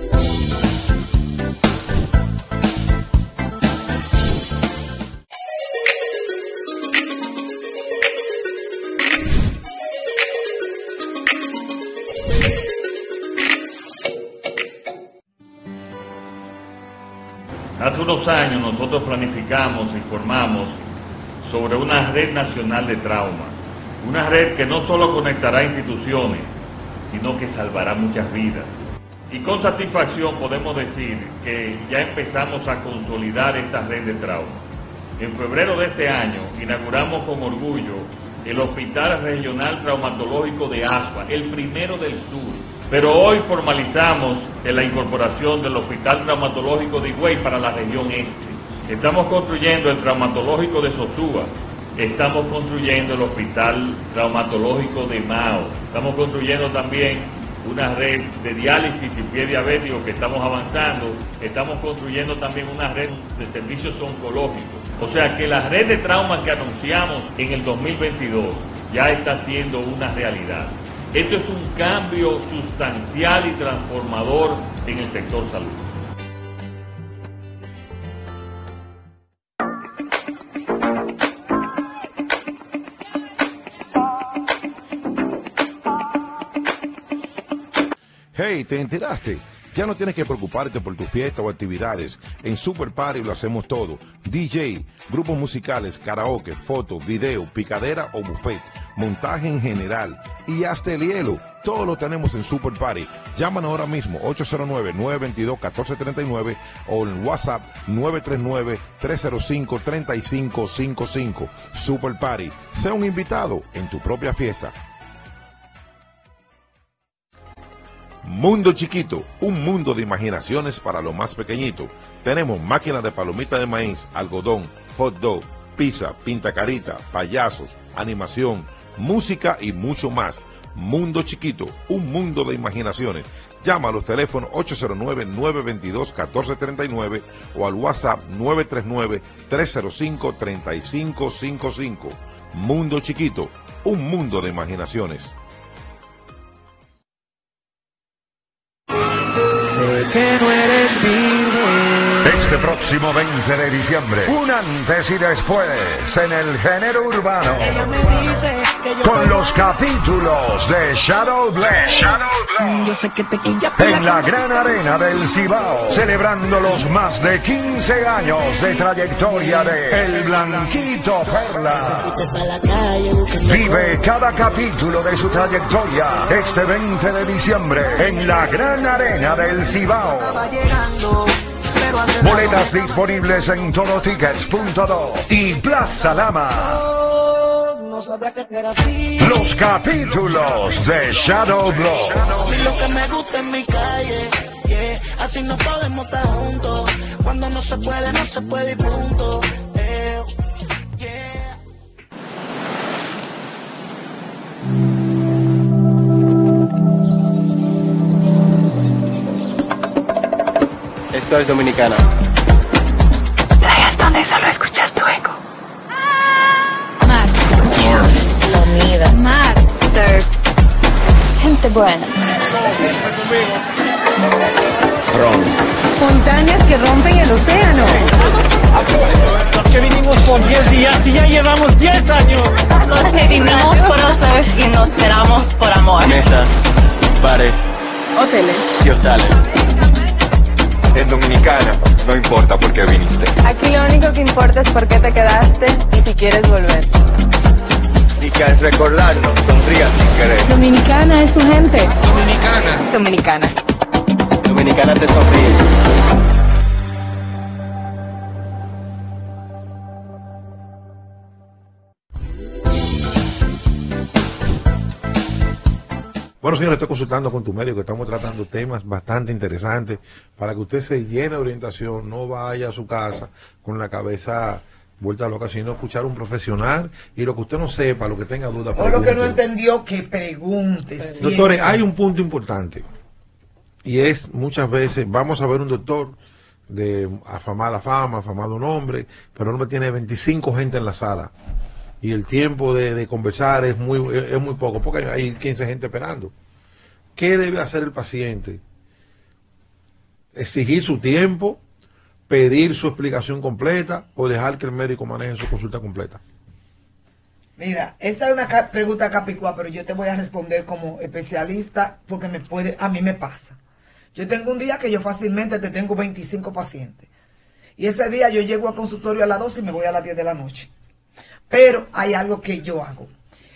Hace unos años nosotros planificamos y formamos sobre una red nacional de trauma, una red que no solo conectará instituciones, sino que salvará muchas vidas. Y con satisfacción podemos decir que ya empezamos a consolidar esta red de trauma. En febrero de este año inauguramos con orgullo el Hospital Regional Traumatológico de Asua, el primero del sur. Pero hoy formalizamos la incorporación del Hospital Traumatológico de Higüey para la región este. Estamos construyendo el Traumatológico de Sosúa. Estamos construyendo el Hospital Traumatológico de Mao. Estamos construyendo también una red de diálisis y pie diabético que estamos avanzando. Estamos construyendo también una red de servicios oncológicos. O sea que la red de trauma que anunciamos en el dos mil veintidós ya está siendo una realidad. Esto es un cambio sustancial y transformador en el sector salud. Hey, ¿te enteraste? Ya no tienes que preocuparte por tu fiesta o actividades. En Super Party lo hacemos todo. D J, grupos musicales, karaoke, fotos, video, picadera o buffet, montaje en general y hasta el hielo. Todo lo tenemos en Super Party. Llámanos ahora mismo ocho cero nueve, nueve dos dos, uno cuatro tres nueve o en WhatsApp nueve tres nueve, tres cero cinco, tres cinco cinco cinco. Super Party. Sea un invitado en tu propia fiesta. Mundo Chiquito, un mundo de imaginaciones para lo más pequeñito. Tenemos máquinas de palomitas de maíz, algodón, hot dog, pizza, pintacarita, payasos, animación, música y mucho más. Mundo Chiquito, un mundo de imaginaciones. Llama a los teléfonos ocho cero nueve, nueve dos dos, uno cuatro tres nueve o al WhatsApp nueve tres nueve, tres cero cinco, tres cinco cinco cinco. Mundo Chiquito, un mundo de imaginaciones. Que no eres virgen. Este próximo veinte de diciembre, un antes y después en el género urbano, con los capítulos de Shadow Blade en la gran arena del Cibao, celebrando los más de quince años de trayectoria de El Blanquito Perla. Vive cada capítulo de su trayectoria este veinte de diciembre en la gran arena del Cibao. Boletas disponibles en todotickets punto do y Plaza Lama. Los capítulos de Shadow Blow. Lo que me gusta en mi calle, yeah. Así no podemos estar juntos. Cuando no se puede, no se puede y punto. Eh, yeah. Esto es Dominicana. Playas donde solo escuchas tu eco. Mar. Comida. Mar. Surf. Gente buena. Ron. Montañas que rompen el océano. Los que vinimos por diez días y ya llevamos diez años. Los que vinimos por otros y nos quedamos por amor. Mesas, bares Hoteles. y hostales. En Dominicana, no importa por qué viniste. Aquí lo único que importa es por qué te quedaste y si quieres volver. Y que al recordarnos sonrías sin querer. Dominicana es su gente. Dominicana. Dominicana. Dominicana te sonríe. Bueno, señores, estoy consultando con tu médico, que estamos tratando temas bastante interesantes para que usted se llene de orientación, no vaya a su casa con la cabeza vuelta loca, sino escuchar a un profesional y lo que usted no sepa, lo que tenga dudas. O lo que no entendió, que pregunte. Doctores, hay un punto importante y es muchas veces vamos a ver un doctor de afamada fama, afamado nombre, pero no tiene veinticinco gente en la sala. Y el tiempo de, de conversar es muy es muy poco, porque hay quince gente esperando. ¿Qué debe hacer el paciente? ¿Exigir su tiempo, pedir su explicación completa o dejar que el médico maneje su consulta completa? Mira, esa es una pregunta capicúa, pero yo te voy a responder como especialista porque me puede, a mí me pasa. Yo tengo un día que yo fácilmente te tengo veinticinco pacientes. Y ese día yo llego al consultorio a las doce y me voy a las diez de la noche. Pero hay algo que yo hago.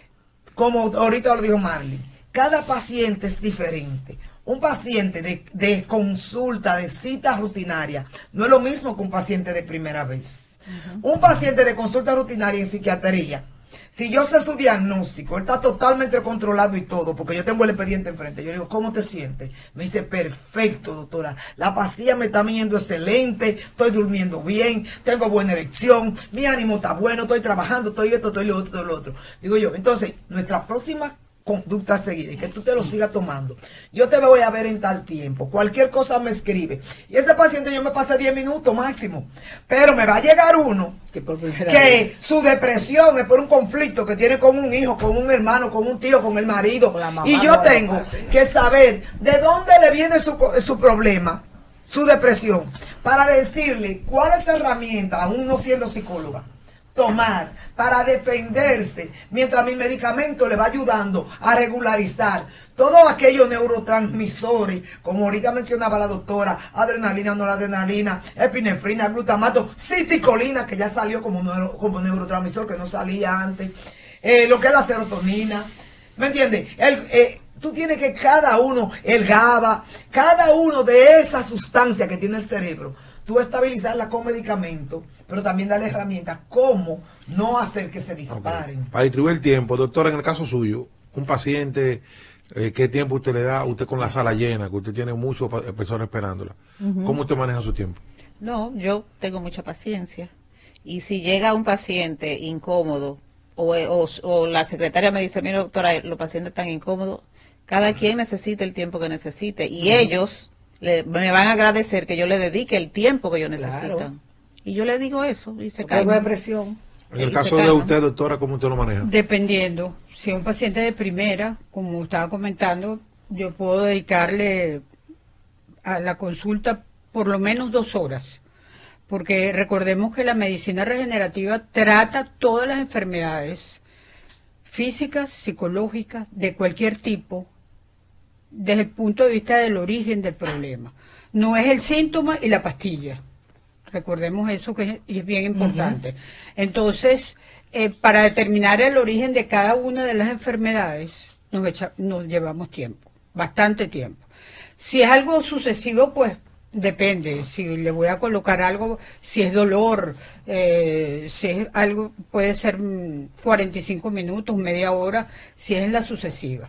Como ahorita lo dijo Marley, cada paciente es diferente. Un paciente de, de consulta, de cita rutinaria, no es lo mismo que un paciente de primera vez. Uh-huh. Un paciente de consulta rutinaria en psiquiatría, si yo sé su diagnóstico, él está totalmente controlado y todo, porque yo tengo el expediente enfrente. Yo le digo, ¿cómo te sientes? Me dice, perfecto, doctora. La pastilla me está viniendo excelente, estoy durmiendo bien, tengo buena erección, mi ánimo está bueno, estoy trabajando, estoy esto, estoy lo otro, estoy lo otro. Digo yo, entonces, nuestra próxima conducta seguida y que tú te lo sigas tomando. Yo te voy a ver en tal tiempo. Cualquier cosa me escribe. Y ese paciente yo me pasé diez minutos máximo. Pero me va a llegar uno que, que su depresión es por un conflicto que tiene con un hijo, con un hermano, con un tío, con el marido. Con y yo tengo que saber de dónde le viene su, su problema, su depresión, para decirle cuál es la herramienta, aún no siendo psicóloga, tomar para defenderse, mientras mi medicamento le va ayudando a regularizar todos aquellos neurotransmisores, como ahorita mencionaba la doctora, adrenalina, noradrenalina, epinefrina, glutamato, citicolina, que ya salió como, neuro, como neurotransmisor, que no salía antes, eh, lo que es la serotonina, ¿me entiendes? El, eh, tú tienes que cada uno, el GABA, cada uno de esas sustancias que tiene el cerebro, tú estabilizarla con medicamentos, pero también darle herramientas cómo no hacer que se disparen. Okay. Para distribuir el tiempo, doctor, en el caso suyo, un paciente, eh, ¿qué tiempo usted le da? Usted con la sala llena, que usted tiene muchas personas esperándola. Uh-huh. ¿Cómo usted maneja su tiempo? No, yo tengo mucha paciencia. Y si llega un paciente incómodo, o, o, o la secretaria me dice, mira doctora, los pacientes están incómodos, cada quien necesita el tiempo que necesite. Y uh-huh. ellos Le, me van a agradecer que yo le dedique el tiempo que ellos necesitan. Claro. Y yo le digo eso y se cae. depresión. En el caso de usted, doctora, ¿cómo usted lo maneja? Dependiendo. Si es un paciente de primera, como estaba comentando, yo puedo dedicarle a la consulta por lo menos dos horas. porque recordemos que la medicina regenerativa trata todas las enfermedades físicas, psicológicas, de cualquier tipo, desde el punto de vista del origen del problema. No es el síntoma y la pastilla. Recordemos eso, que es, es bien importante. Uh-huh. Entonces, eh, para determinar el origen de cada una de las enfermedades, nos, echa, nos llevamos tiempo, bastante tiempo. Si es algo sucesivo, pues depende. Si le voy a colocar algo, si es dolor, eh, si es algo, puede ser cuarenta y cinco minutos, media hora, si es en la sucesiva.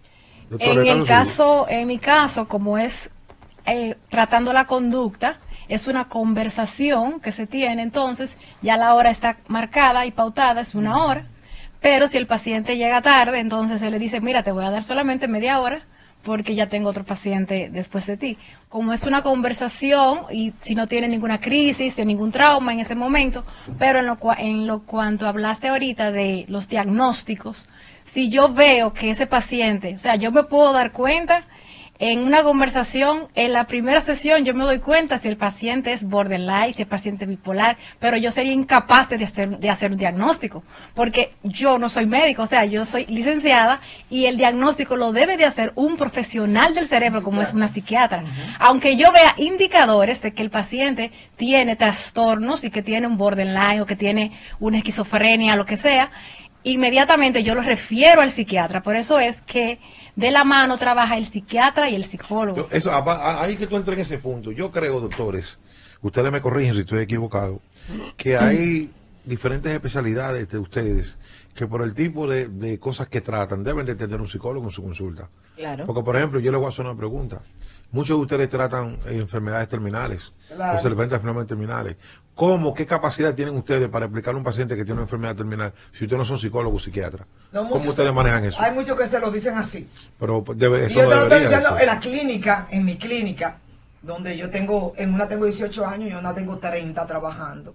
En el caso, en mi caso, como es eh, tratando la conducta, es una conversación que se tiene, entonces ya la hora está marcada y pautada, es una hora, pero si el paciente llega tarde, entonces se le dice, mira, te voy a dar solamente media hora, porque ya tengo otro paciente después de ti. Como es una conversación y si no tiene ninguna crisis, de ningún trauma en ese momento, pero en lo, en lo cuanto hablaste ahorita de los diagnósticos, si yo veo que ese paciente, o sea, yo me puedo dar cuenta en una conversación, en la primera sesión yo me doy cuenta si el paciente es borderline, si el paciente es bipolar, pero yo sería incapaz de hacer, de hacer un diagnóstico, porque yo no soy médico, o sea, yo soy licenciada y el diagnóstico lo debe de hacer un profesional del cerebro como es una psiquiatra. Uh-huh. Aunque yo vea indicadores de que el paciente tiene trastornos y que tiene un borderline o que tiene una esquizofrenia, lo que sea, inmediatamente yo lo refiero al psiquiatra. Por eso es que de la mano trabaja el psiquiatra y el psicólogo. Eso, ahí que tú entres en ese punto, yo creo, doctores, ustedes me corrigen si estoy equivocado, que hay diferentes especialidades de ustedes que por el tipo de, de cosas que tratan deben de tener un psicólogo en su consulta. Claro. Porque, por ejemplo, yo les voy a hacer una pregunta. Muchos de ustedes tratan enfermedades terminales, claro, o se les venden enfermedades terminales. ¿Cómo, qué capacidad tienen ustedes para explicarle a un paciente que tiene una enfermedad terminal si ustedes no son psicólogos o psiquiatras? No, ¿Cómo ustedes manejan eso? Hay muchos que se lo dicen así. Pero debe, eso y yo te no lo estoy debería diciendo ser. en la clínica, en mi clínica, donde yo tengo, en una tengo dieciocho años y en una tengo treinta trabajando.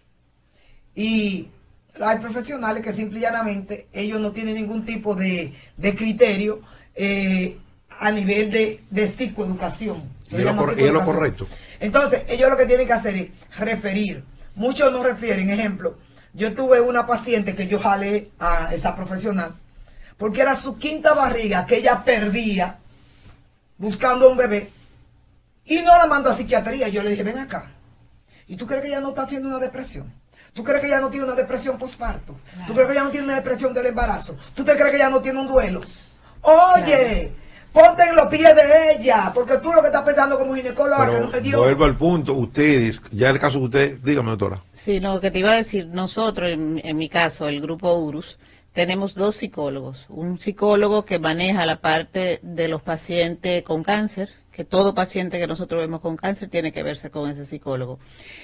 Y hay profesionales que simple y llanamente, ellos no tienen ningún tipo de, de criterio eh, a nivel de, de psicoeducación. Y es, lo cor- y es lo correcto. Entonces, ellos lo que tienen que hacer es referir. Muchos no refieren. Ejemplo, yo tuve una paciente que yo jalé a esa profesional porque era su quinta barriga que ella perdía buscando un bebé y no la mandó a psiquiatría. Yo le dije, ven acá. ¿Y tú crees que ella no está haciendo una depresión? ¿Tú crees que ella no tiene una depresión postparto? Claro. ¿Tú crees que ella no tiene una depresión del embarazo? ¿Tú te crees que ella no tiene un duelo? Oye, claro, ponte en los pies de ella, porque tú lo que estás pensando como ginecóloga Pero que no se dio. Vuelvo al punto, ustedes, ya el caso de usted, dígame, doctora. Sí, no, que te iba a decir, nosotros, en, en mi caso, el grupo URUS, tenemos dos psicólogos. Un psicólogo que maneja la parte de los pacientes con cáncer, que todo paciente que nosotros vemos con cáncer tiene que verse con ese psicólogo.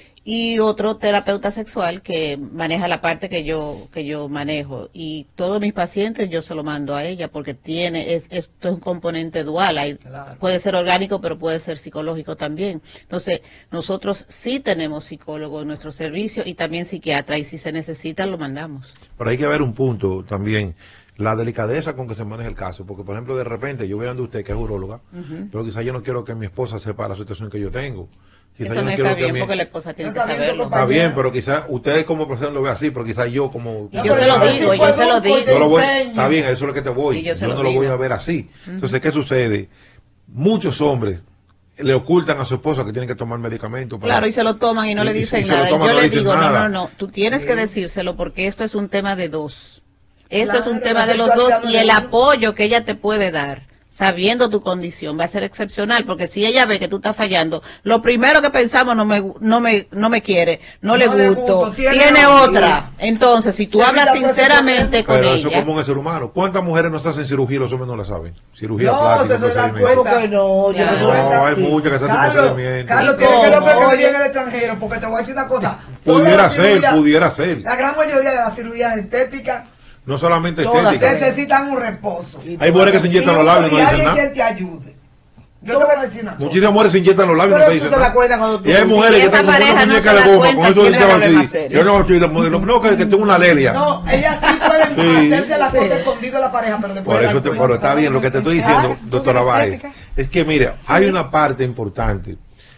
Y otro terapeuta sexual que maneja la parte que yo que yo manejo. Y todos mis pacientes yo se lo mando a ella porque tiene es, esto es un componente dual. Hay, claro, puede ser orgánico, pero puede ser psicológico también. Entonces, nosotros sí tenemos psicólogo en nuestro servicio y también psiquiatra. Y si se necesita, lo mandamos. Pero hay que ver un punto también. La delicadeza con que se maneja el caso, porque por ejemplo de repente yo veo ante usted que es uróloga, uh-huh, pero quizás yo no quiero que mi esposa sepa la situación que yo tengo. Quizá eso yo no, no está quiero bien mi... porque la esposa tiene no, que saberlo. Está bien, pero quizás ustedes como profesor lo ve así, pero quizás yo como... Y yo se lo digo, yo se lo digo. Yo lo voy... Está bien, eso es lo que te voy. Yo, yo lo no digo. lo voy a ver así. Uh-huh. Entonces, ¿qué sucede? Muchos hombres le ocultan a su esposa que tienen que tomar medicamentos. Para... Claro, y se lo toman y no y, le dicen y nada. Toman, yo no le dicen digo, nada. no, no, no, tú tienes sí. que decírselo porque esto es un tema de dos. Esto claro, es un tema de los dos y el apoyo que ella te puede dar, sabiendo tu condición, va a ser excepcional, porque si ella ve que tú estás fallando, lo primero que pensamos no me no me no me quiere, no, no le gusto, gusto, tiene, tiene otra. Entonces, si tú hablas sinceramente con pero ella. Pero eso es como un ser humano. ¿Cuántas mujeres no se hacen cirugía y los hombres no la saben? Cirugía no, plástica, se dan cuenta que no, yo no, no hay muchas que se hacen procedimientos. Carlos, tiene que lo que viene en el extranjero, porque te voy a decir una cosa. Pudiera ser, pudiera ser. La gran mayoría de las cirugías estéticas no solamente todas estética. necesitan un reposo. Hay mujeres que se inyectan los labios y no dicen nada. Quien te ayude. Yo te voy a decir nada. Muchísimas mujeres se inyectan los labios y no dicen nada. Y hay mujeres que están con una muñeca de goma, con eso decían así. Yo no, no, que tengo una alergia. No, ellas sí pueden sí. hacerse las cosas escondidas de la pareja, pero después. Por eso te, pero está bien, lo que te estoy diciendo, doctora Báez, es que mira, hay una parte importante.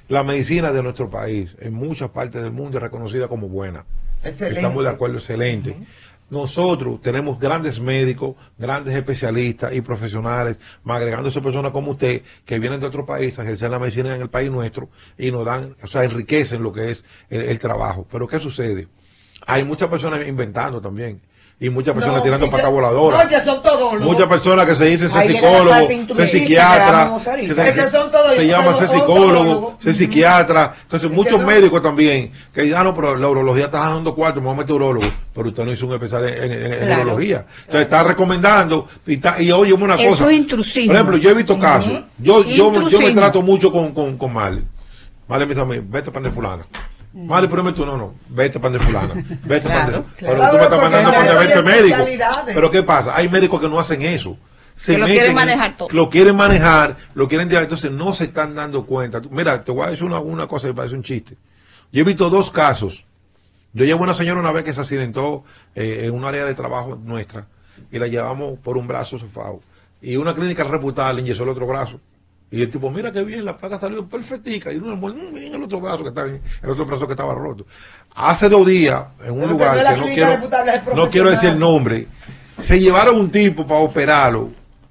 La medicina de nuestro país, en muchas partes del mundo, es reconocida como buena. Excelente. Estamos de acuerdo, excelente. Uh-huh. Nosotros tenemos grandes médicos, grandes especialistas y profesionales, más agregándose personas como usted, que vienen de otro país a ejercer la medicina en el país nuestro y nos dan, o sea, enriquecen lo que es el, el trabajo. Pero ¿qué sucede? Hay muchas personas inventando también. Y muchas personas no, tirando patas voladoras. No, que son todos muchas personas que se dicen ser psicólogo, ser psiquiatra, que se, que son todos se llaman ser psicólogo, ser psiquiatra. Entonces, muchos no. médicos también, que dicen, ah, no, pero la urología está dando cuarto, me voy a meter urólogo. Pero usted no hizo un especial en, en, en claro, urología. Entonces, claro. está recomendando. Y, está, y oye, una cosa. Eso es intrusivo. Por ejemplo, yo he visto casos. Uh-huh. Yo, yo, yo me trato mucho con, con, con Marley. Marley me dice a mí, vete para de fulana. Vale, pero tú no, no, vete para de fulana, vete claro, para de claro. Pero tú me estás mandando por de veinte médicos. Pero ¿qué pasa? Hay médicos que no hacen eso. Se que lo quieren manejar en, todo. Lo quieren manejar, lo quieren llevar, entonces no se están dando cuenta. Mira, te voy a decir una, una cosa que parece un chiste. Yo he visto dos casos. Yo llevo una señora una vez que se accidentó eh, en un área de trabajo nuestra y la llevamos por un brazo zafado. Y una clínica reputada le inyectó el otro brazo. Y el tipo, mira qué bien, la placa salió perfectica. Y uno bien el otro brazo que estaba bien, el otro brazo que estaba roto. Hace dos días, en un Pero lugar que no quiero, no quiero decir el nombre, se llevaron un tipo para operarlo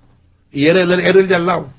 y era el, era el de al lado.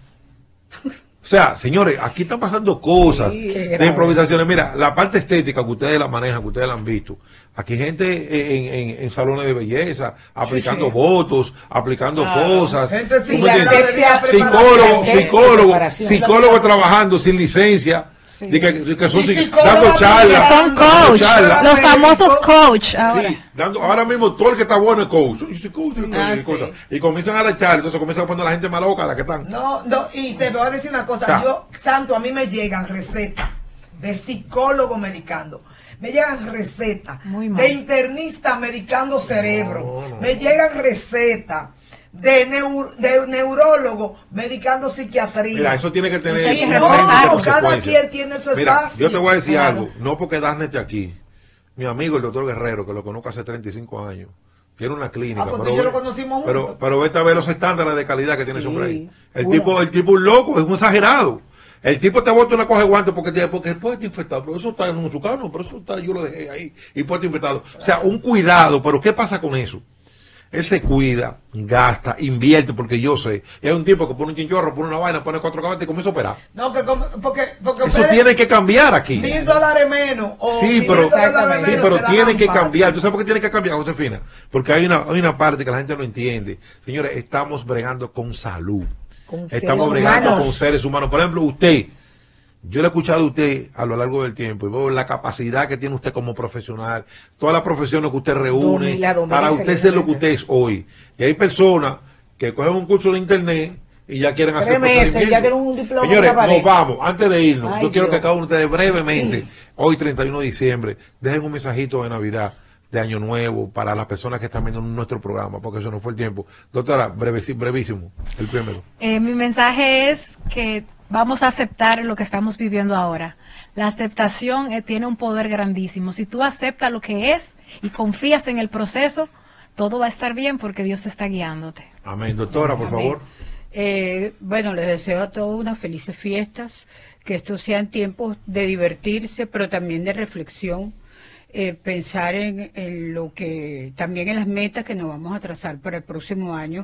O sea, señores, aquí están pasando cosas sí, de improvisaciones. Mira, la parte estética que ustedes la manejan, que ustedes la han visto. Aquí gente en, en, en salones de belleza, aplicando sí, sí. votos, aplicando ah, cosas. Gente sin psicólogo, psicólogo, psicólogo trabajando sin licencia. Sí. De que, de que son sí, dando charlas. Son coach, charla. Los famosos coach. Ahora. Sí, dando, ahora mismo todo el que está bueno es coach. Y, coach, ah, y, sí. y comienzan a la charla, entonces comienzan a poner a la gente maloca, la que están. No, no, y te voy a decir una cosa. Está. Yo, Santo, a mí me llegan recetas de psicólogo medicando. Me llegan recetas de internista medicando cerebro. No, no, me llegan recetas de, neur, de neurólogo medicando psiquiatría. Mira, eso tiene que tener sí, no, cada quien tiene su Mira, espacio. Yo te voy a decir claro. algo, no porque Dafne esté aquí. Mi amigo el doctor Guerrero, que lo conozco hace treinta y cinco años, tiene una clínica. Ah, pero, yo lo conocimos pero, pero vete a ver los estándares de calidad que tiene sí. ese hombre. El tipo, el tipo es loco, es un exagerado. El tipo te bota una coge guante porque, porque él puede estar infectado, pero eso está en su carro, pero eso está, yo lo dejé ahí y puede estar infectado. O sea, un cuidado, pero ¿qué pasa con eso? Él se cuida, gasta, invierte, porque yo sé. Y hay un tipo que pone un chinchorro, pone una vaina, pone cuatro cabetas y comienza a operar. No, que porque, porque eso tiene que cambiar aquí. Mil dólares menos. O sí, pero, dólares sí, menos pero tiene que parte. cambiar. ¿Tú sabes por qué tiene que cambiar, Josefina? Porque hay una, hay una parte que la gente no entiende. Señores, estamos bregando con salud. Con estamos bregando humanos. con seres humanos. Por ejemplo, usted. Yo le he escuchado a usted a lo largo del tiempo y veo la capacidad que tiene usted como profesional, todas las profesiones que usted reúne domina, domina, para usted ser lo que usted es hoy. Y hay personas que cogen un curso de internet y ya quieren hacer meses, ya tienen un diploma. Señores, nos vamos. Antes de irnos, Ay, yo quiero Dios. que cada uno de ustedes brevemente, sí. hoy treinta y uno de diciembre, dejen un mensajito de Navidad, de Año Nuevo, para las personas que están viendo nuestro programa, porque eso no fue el tiempo. Doctora, brevísimo, brevísimo el primero. Eh, mi mensaje es que vamos a aceptar lo que estamos viviendo ahora. La aceptación eh, tiene un poder grandísimo. Si tú aceptas lo que es y confías en el proceso, todo va a estar bien porque Dios está guiándote. Amén. Doctora, por Amén. favor. Eh, bueno, les deseo a todos unas felices fiestas, que estos sean tiempos de divertirse, pero también de reflexión. Eh, pensar en, en lo que, también en las metas que nos vamos a trazar para el próximo año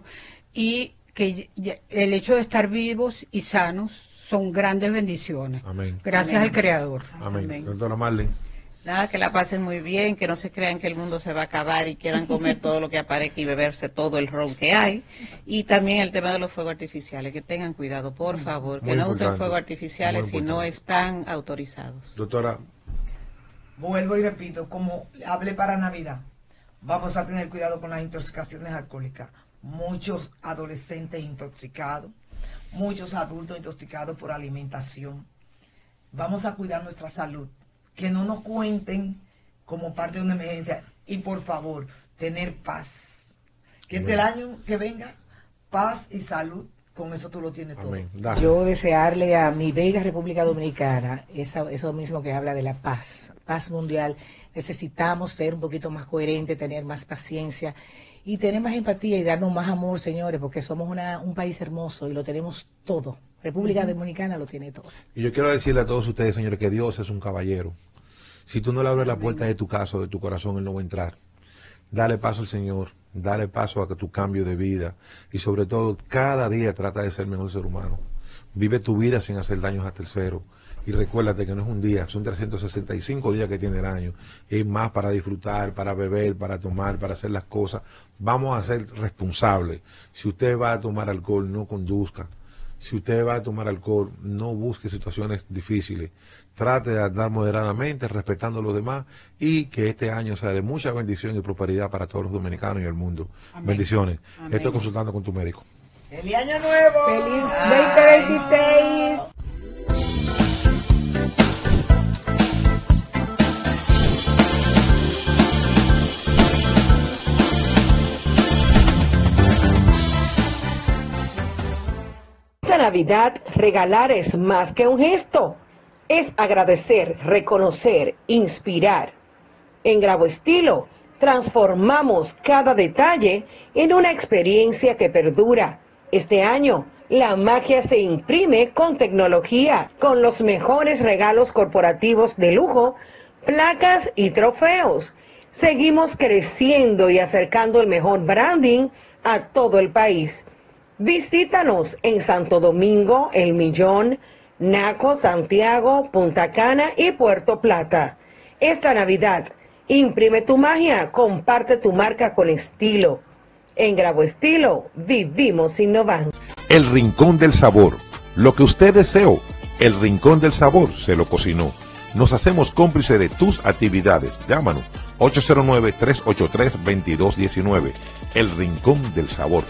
y que ya, el hecho de estar vivos y sanos son grandes bendiciones. Amén. Gracias Amén. al Creador. Amén. Amén. Doctora Marlene. Nada, que la pasen muy bien, que no se crean que el mundo se va a acabar y quieran comer todo lo que aparezca y beberse todo el ron que hay. Y también el tema de los fuegos artificiales, que tengan cuidado, por favor, que muy no usen fuegos artificiales si no están autorizados. Doctora. Vuelvo y repito, como hablé para Navidad, vamos a tener cuidado con las intoxicaciones alcohólicas. Muchos adolescentes intoxicados, muchos adultos intoxicados por alimentación. Vamos a cuidar nuestra salud, que no nos cuenten como parte de una emergencia. Y por favor, tener paz. Que este el año que venga, paz y salud. Con eso tú lo tienes todo. Amén. Yo desearle a mi bella República Dominicana esa, eso mismo que habla de la paz, paz mundial. Necesitamos ser un poquito más coherentes, tener más paciencia y tener más empatía y darnos más amor, señores, porque somos una, un país hermoso y lo tenemos todo. República Dominicana lo tiene todo. Y yo quiero decirle a todos ustedes, señores, que Dios es un caballero. Si tú no le abres la puerta de tu casa o de tu corazón, Él no va a entrar. Dale paso al Señor, dale paso a que tu cambio de vida y sobre todo cada día trata de ser mejor ser humano. Vive tu vida sin hacer daños a terceros y recuérdate que no es un día, son trescientos sesenta y cinco días que tiene el año. Es más para disfrutar, para beber, para tomar, para hacer las cosas. Vamos a ser responsables. Si usted va a tomar alcohol, no conduzca. Si usted va a tomar alcohol, no busque situaciones difíciles. Trate de andar moderadamente, respetando a los demás y que este año sea de mucha bendición y prosperidad para todos los dominicanos y el mundo. Amén. Bendiciones. Amén. Estoy consultando con tu médico. ¡Feliz Año Nuevo! ¡Feliz veinte veintiséis! Esta Navidad, regalar es más que un gesto. Es agradecer, reconocer, inspirar. En Grabo Estilo, transformamos cada detalle en una experiencia que perdura. Este año, la magia se imprime con tecnología, con los mejores regalos corporativos de lujo, placas y trofeos. Seguimos creciendo y acercando el mejor branding a todo el país. Visítanos en Santo Domingo, El Millón, Naco, Santiago, Punta Cana y Puerto Plata. Esta Navidad, imprime tu magia, comparte tu marca con estilo. En Grabo Estilo, vivimos innovando. El Rincón del Sabor. Lo que usted deseó, el Rincón del Sabor se lo cocinó. Nos hacemos cómplices de tus actividades. Llámanos ocho cero nueve, tres ocho tres, dos dos uno nueve. El Rincón del Sabor.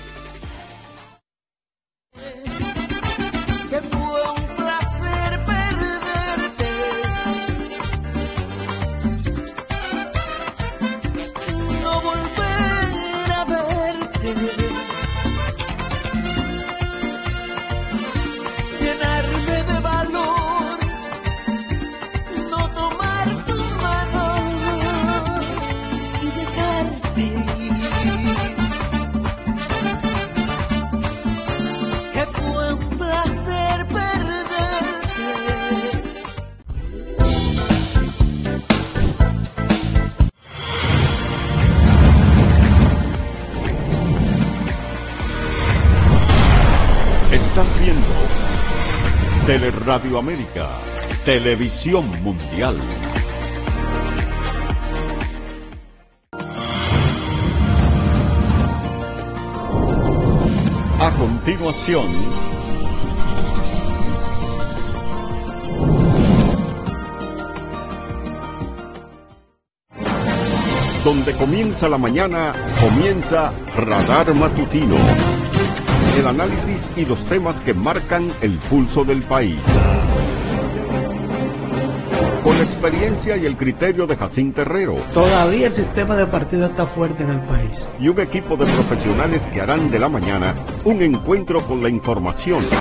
Estás viendo Teleradio América, Televisión Mundial. A continuación, donde comienza la mañana, comienza Radar Matutino. El análisis y los temas que marcan el pulso del país. Con la experiencia y el criterio de Jacín Terrero. Todavía el sistema de partido está fuerte en el país. Y un equipo de profesionales que harán de la mañana un encuentro con la información,